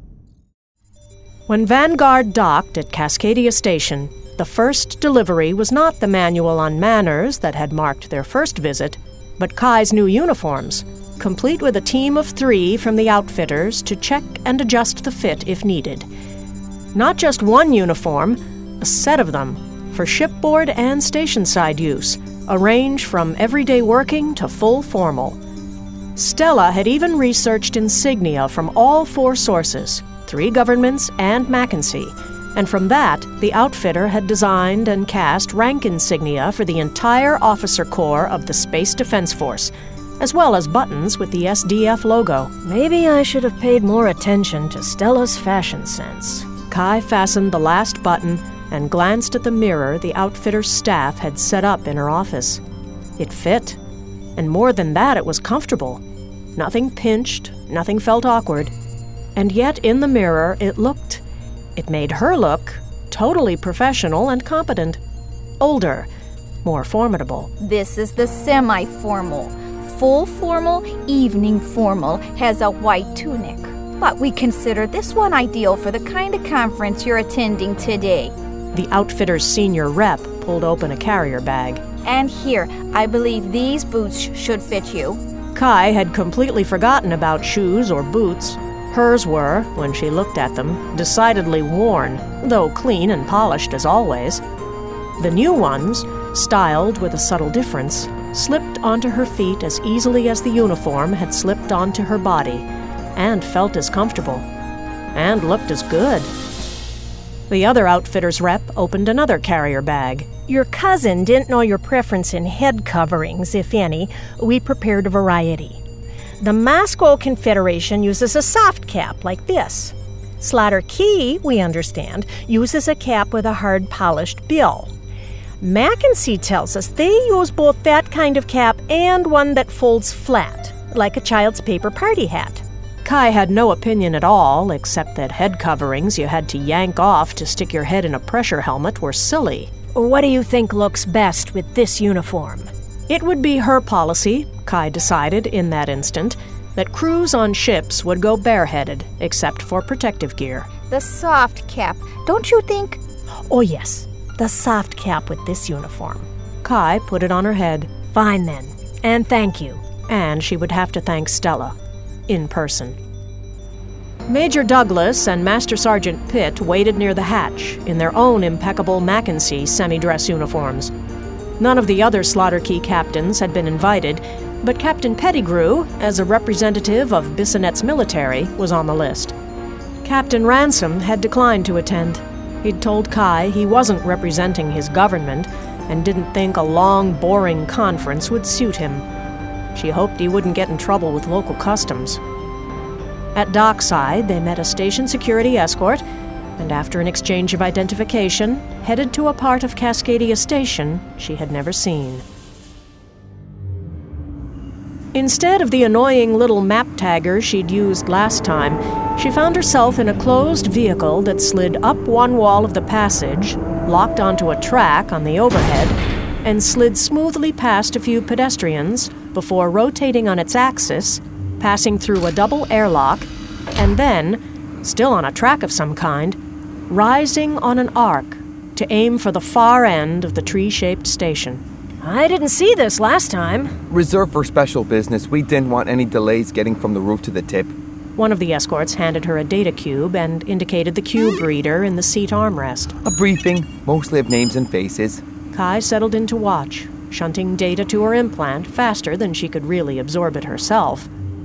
Speaker 1: When Vanguard docked at Cascadia Station, the first delivery was not the manual on manners that had marked their first visit, but Kai's new uniforms, complete with a team of three from the outfitters to check and adjust the fit if needed. Not just one uniform, a set of them, for shipboard and station-side use, a range from everyday working to full formal. Stella had even researched insignia from all four sources, three governments and Mackenzie, and from that, the outfitter had designed and cast rank insignia for the entire officer corps of the Space Defense Force, as well as buttons with the S D F logo. Maybe I should have paid more attention to Stella's fashion sense. Kai fastened the last button and glanced at the mirror the outfitter's staff had set up in her office. It fit, and more than that, it was comfortable. Nothing pinched, nothing felt awkward, and yet in the mirror it looked, it made her look totally professional and competent. Older, more formidable.
Speaker 7: This is the semi-formal. Full formal, evening formal has a white tunic. But we consider this one ideal for the kind of conference you're attending today.
Speaker 1: The outfitter's senior rep pulled open a carrier bag.
Speaker 7: And here, I believe these boots should fit you.
Speaker 1: Kai had completely forgotten about shoes or boots. Hers were, when she looked at them, decidedly worn, though clean and polished as always. The new ones, styled with a subtle difference, slipped onto her feet as easily as the uniform had slipped onto her body, and felt as comfortable, and looked as good. The other outfitter's rep opened another carrier bag.
Speaker 18: Your cousin didn't know your preference in head coverings, if any. We prepared a variety. The Moscow Confederation uses a soft cap like this. Slaughter Key, we understand, uses a cap with a hard polished bill. Mackenzie tells us they use both that kind of cap and one that folds flat, like a child's paper party hat.
Speaker 1: Kai had no opinion at all, except that head coverings you had to yank off to stick your head in a pressure helmet were silly.
Speaker 18: What do you think looks best with this uniform?
Speaker 1: It would be her policy, Kai decided in that instant, that crews on ships would go bareheaded, except for protective gear.
Speaker 7: The soft cap, don't you think?
Speaker 18: Oh, yes, the soft cap with this uniform.
Speaker 1: Kai put it on her head.
Speaker 18: Fine, then. And thank you.
Speaker 1: And she would have to thank Stella. In person. Major Douglas and Master Sergeant Pitt waited near the hatch in their own impeccable Mackenzie semi-dress uniforms. None of the other Slaughter Key captains had been invited, but Captain Pettigrew, as a representative of Bissonnet's military, was on the list. Captain Ransom had declined to attend. He'd told Kai he wasn't representing his government and didn't think a long, boring conference would suit him. She hoped he wouldn't get in trouble with local customs. At dockside, they met a station security escort, and after an exchange of identification, headed to a part of Cascadia Station she had never seen. Instead of the annoying little map tagger she'd used last time, she found herself in a closed vehicle that slid up one wall of the passage, locked onto a track on the overhead, and slid smoothly past a few pedestrians before rotating on its axis, passing through a double airlock, and then, still on a track of some kind, rising on an arc to aim for the far end of the tree-shaped station.
Speaker 18: I didn't see this last time.
Speaker 19: Reserved for special business. We didn't want any delays getting from the roof to the tip.
Speaker 1: One of the escorts handed her a data cube and indicated the cube reader in the seat armrest.
Speaker 19: A briefing, mostly of names and faces.
Speaker 1: Kai settled in to watch, shunting data to her implant faster than she could really absorb it herself.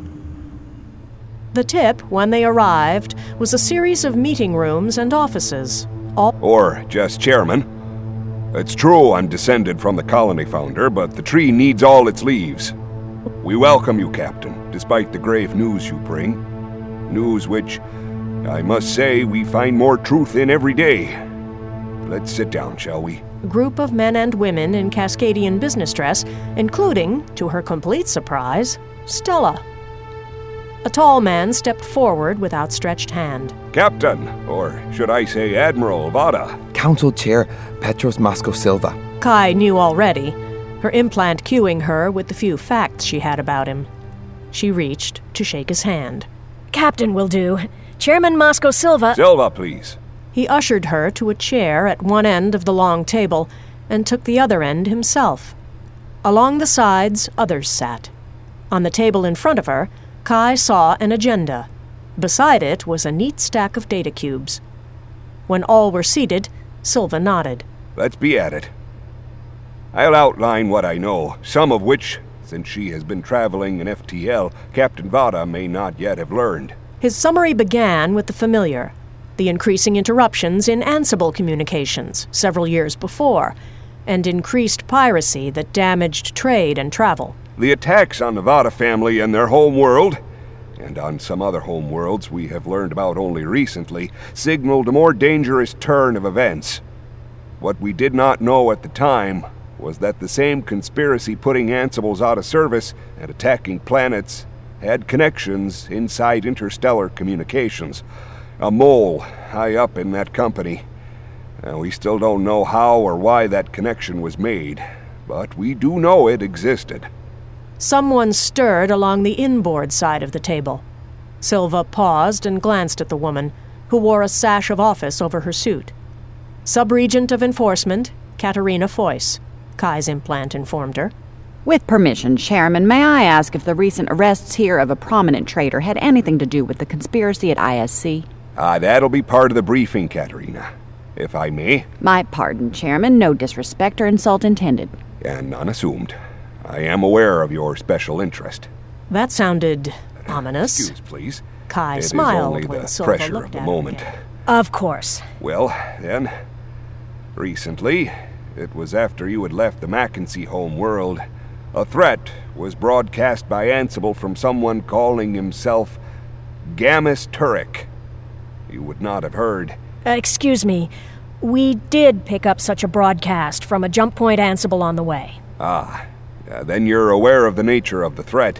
Speaker 1: The tip, when they arrived, was a series of meeting rooms and offices, all...
Speaker 11: Or just chairman. It's true I'm descended from the colony founder, but the tree needs all its leaves. We welcome you, Captain, despite the grave news you bring. News which, I must say, we find more truth in every day. Let's sit down, shall we?
Speaker 1: A group of men and women in Cascadian business dress, including, to her complete surprise, Stella. A tall man stepped forward with outstretched hand.
Speaker 11: Captain, or should I say Admiral Vada.
Speaker 19: Council Chair Petros Moscow Silva.
Speaker 1: Kai knew already, her implant cueing her with the few facts she had about him. She reached to shake his hand.
Speaker 18: Captain will do. Chairman Moscow Silva...
Speaker 11: Silva, please.
Speaker 1: He ushered her to a chair at one end of the long table and took the other end himself. Along the sides, others sat. On the table in front of her, Kai saw an agenda. Beside it was a neat stack of data cubes. When all were seated, Silva nodded.
Speaker 11: Let's be at it. I'll outline what I know, some of which, Since she has been traveling in F T L, Captain Vada may not yet have learned.
Speaker 1: His summary began with the familiar, the increasing interruptions in Ansible communications several years before, and increased piracy that damaged trade and travel.
Speaker 11: The attacks on the Vada family and their home world, and on some other home worlds we have learned about only recently, signaled a more dangerous turn of events. What we did not know at the time was that the same conspiracy putting Ansibles out of service and attacking planets had connections inside interstellar communications. A mole high up in that company. Now, we still don't know how or why that connection was made, but we do know it existed.
Speaker 1: Someone stirred along the inboard side of the table. Silva paused and glanced at the woman, who wore a sash of office over her suit. Subregent of Enforcement, Katerina Foyce, Kai's implant informed her.
Speaker 20: With permission, Chairman, may I ask if the recent arrests here of a prominent traitor had anything to do with the conspiracy at I S C?
Speaker 11: Ah, that'll be part of the briefing, Katerina, if I may.
Speaker 20: My pardon, Chairman. No disrespect or insult intended.
Speaker 11: And none assumed. I am aware of your special interest.
Speaker 1: That sounded ominous.
Speaker 11: Excuse, please.
Speaker 1: Kai
Speaker 11: it
Speaker 1: smiled
Speaker 11: is only
Speaker 1: when
Speaker 11: the
Speaker 1: Silva
Speaker 11: pressure
Speaker 1: looked
Speaker 11: of the
Speaker 1: at
Speaker 11: moment.
Speaker 1: him. Of course.
Speaker 11: Well, then, recently, it was after you had left the Mackenzie home world, a threat was broadcast by Ansible from someone calling himself Gammus Turek. You would not have heard.
Speaker 18: Uh, excuse me. We did pick up such a broadcast from a jump point Ansible on the way.
Speaker 11: Ah, uh, then you're aware of the nature of the threat.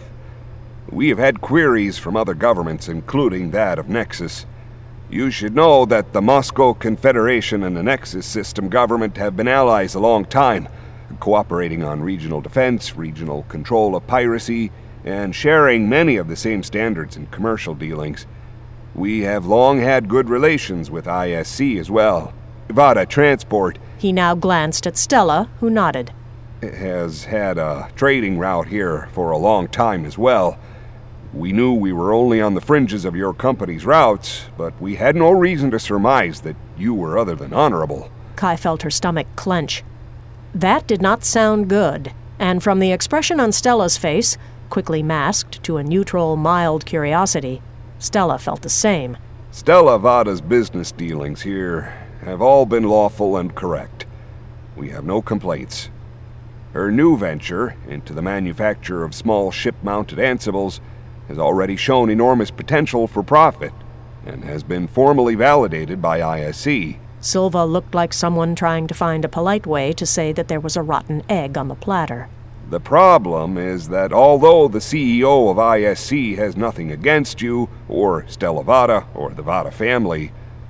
Speaker 11: We have had queries from other governments, including that of Nexus. You should know that the Moscow Confederation and the Nexus system government have been allies a long time, cooperating on regional defense, regional control of piracy, and sharing many of the same standards in commercial dealings. We have long had good relations with I S C as well. Vada Transport...
Speaker 1: He now glanced at Stella, who nodded.
Speaker 11: ...has had a trading route here for a long time as well. We knew we were only on the fringes of your company's routes, but we had no reason to surmise that you were other than honorable.
Speaker 1: Kai felt her stomach clench. That did not sound good, and from the expression on Stella's face, quickly masked to a neutral, mild curiosity, Stella felt the same.
Speaker 11: Stella Vada's business dealings here have all been lawful and correct. We have no complaints. Her new venture into the manufacture of small ship-mounted Ansibles has already shown enormous potential for profit and has been formally validated by I S C.
Speaker 1: Silva looked like someone trying to find a polite way to say that there was a rotten egg on the platter.
Speaker 11: The problem is that although the C E O of I S C has nothing against you, or Stella Vada, or the Vada family,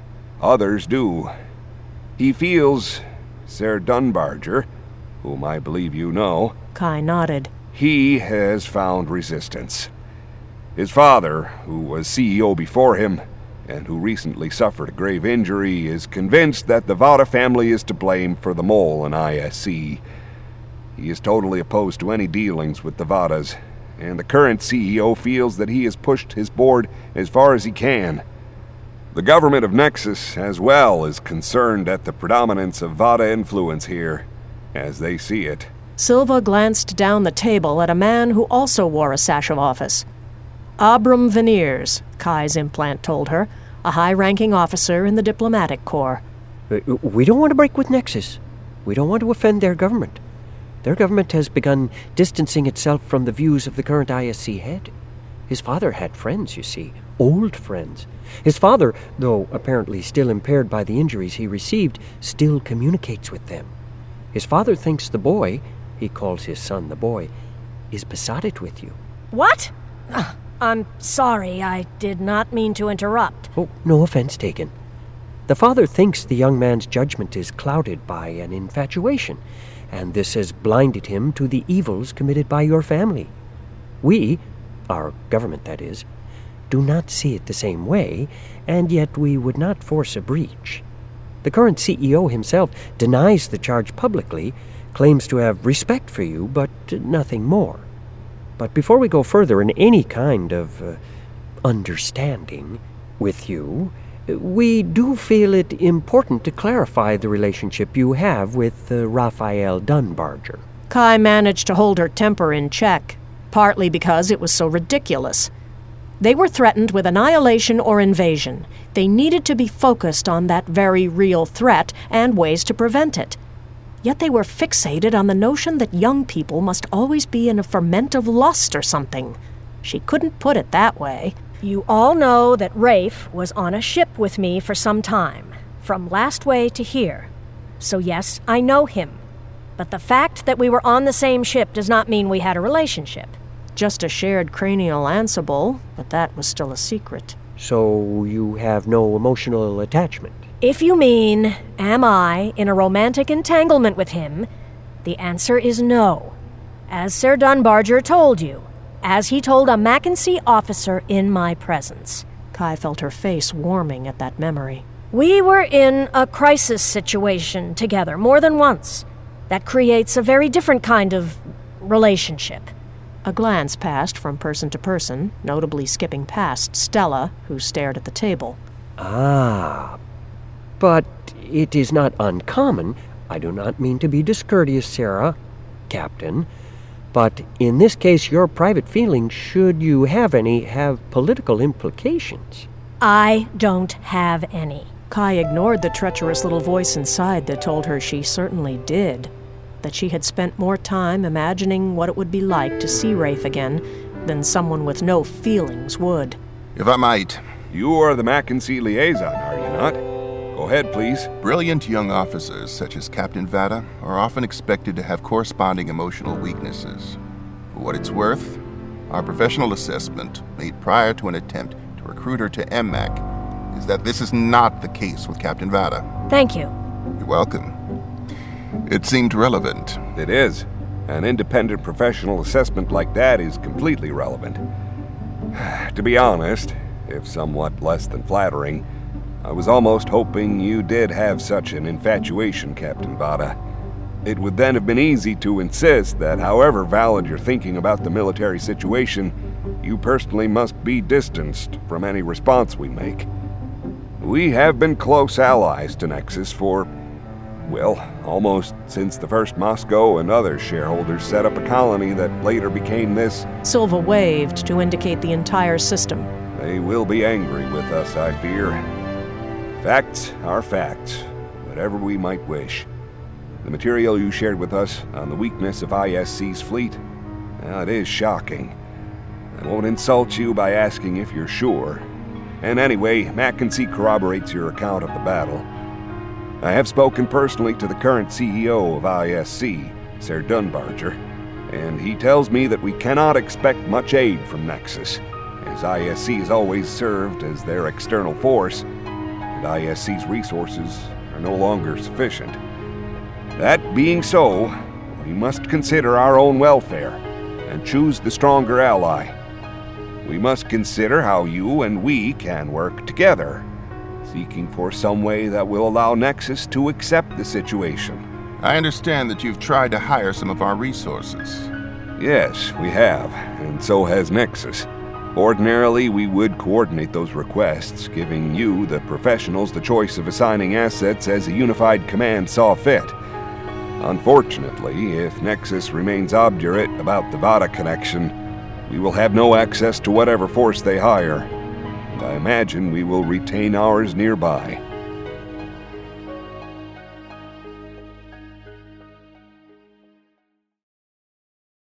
Speaker 11: others do. He feels Ser Dunbarger, whom I believe you know...
Speaker 1: Kai nodded.
Speaker 11: He has found resistance. His father, who was C E O before him, and who recently suffered a grave injury, is convinced that the Vada family is to blame for the mole in I S C. He is totally opposed to any dealings with the Vadas, and the current C E O feels that he has pushed his board as far as he can. The government of Nexus, as well, is concerned at the predominance of Vada influence here, as they see it.
Speaker 1: Silva glanced down the table at a man who also wore a sash of office. Abram Veneers, Kai's implant told her, a high-ranking officer in the diplomatic corps.
Speaker 5: We don't want to break with Nexus. We don't want to offend their government. Their government has begun distancing itself from the views of the current I S C head. His father had friends, you see, old friends. His father, though apparently still impaired by the injuries he received, still communicates with them. His father thinks the boy, he calls his son the boy, is besotted with you.
Speaker 18: What? Uh, I'm sorry, I did not mean to interrupt.
Speaker 5: Oh, no offense taken. The father thinks the young man's judgment is clouded by an infatuation, and this has blinded him to the evils committed by your family. We, our government that is, do not see it the same way, and yet we would not force a breach. The current C E O himself denies the charge publicly, claims to have respect for you, but nothing more. But before we go further in any kind of uh, understanding with you, we do feel it important to clarify the relationship you have with uh, Raphael Dunbarger.
Speaker 1: Kai managed to hold her temper in check, partly because it was so ridiculous. They were threatened with annihilation or invasion. They needed to be focused on that very real threat and ways to prevent it. Yet they were fixated on the notion that young people must always be in a ferment of lust or something. She couldn't put it that way.
Speaker 18: You all know that Rafe was on a ship with me for some time, from Lastway to here. So yes, I know him. But the fact that we were on the same ship does not mean we had a relationship.
Speaker 1: Just a shared cranial ansible, but that was still a secret.
Speaker 5: So you have no emotional attachment?
Speaker 18: If you mean, am I in a romantic entanglement with him, the answer is no. As Sir Dunbarger told you, as he told a Mackenzie officer in my presence.
Speaker 1: Kai felt her face warming at that memory.
Speaker 18: We were in a crisis situation together more than once. That creates a very different kind of relationship.
Speaker 1: A glance passed from person to person, notably skipping past Stella, who stared at the table.
Speaker 5: Ah, but it is not uncommon. I do not mean to be discourteous, Sarah, Captain, but in this case your private feelings, should you have any, have political implications.
Speaker 18: I don't have any.
Speaker 1: Kai ignored the treacherous little voice inside that told her she certainly did. That she had spent more time imagining what it would be like to see Rafe again than someone with no feelings would.
Speaker 14: If I might.
Speaker 11: You are the Mackenzie liaison, are you not? Go ahead, please.
Speaker 14: Brilliant young officers, such as Captain Vada, are often expected to have corresponding emotional weaknesses. For what it's worth, our professional assessment, made prior to an attempt to recruit her to M MAC, is that this is not the case with Captain Vada.
Speaker 18: Thank you.
Speaker 14: You're welcome. It seemed relevant.
Speaker 11: It is. An independent professional assessment like that is completely relevant. To be honest, if somewhat less than flattering, I was almost hoping you did have such an infatuation, Captain Vada. It would then have been easy to insist that however valid your thinking about the military situation, you personally must be distanced from any response we make. We have been close allies to Nexus for, well, almost since the first Moscow and other shareholders set up a colony that later became this.
Speaker 1: Silva waved to indicate the entire system.
Speaker 11: They will be angry with us, I fear. Facts are facts, whatever we might wish. The material you shared with us on the weakness of I S C's fleet, well, it is shocking. I won't insult you by asking if you're sure. And anyway, Mackenzie corroborates your account of the battle. I have spoken personally to the current C E O of I S C, Sir Dunbarger, and he tells me that we cannot expect much aid from Nexus, as I S C has always served as their external force, and I S C's resources are no longer sufficient. That being so, we must consider our own welfare and choose the stronger ally. We must consider how you and we can work together, seeking for some way that will allow Nexus to accept the situation.
Speaker 14: I understand that you've tried to hire some of our resources.
Speaker 11: Yes, we have, and so has Nexus. Ordinarily, we would coordinate those requests, giving you, the professionals, the choice of assigning assets as a unified command saw fit. Unfortunately, if Nexus remains obdurate about the Vada connection, we will have no access to whatever force they hire. And I imagine we will retain ours nearby.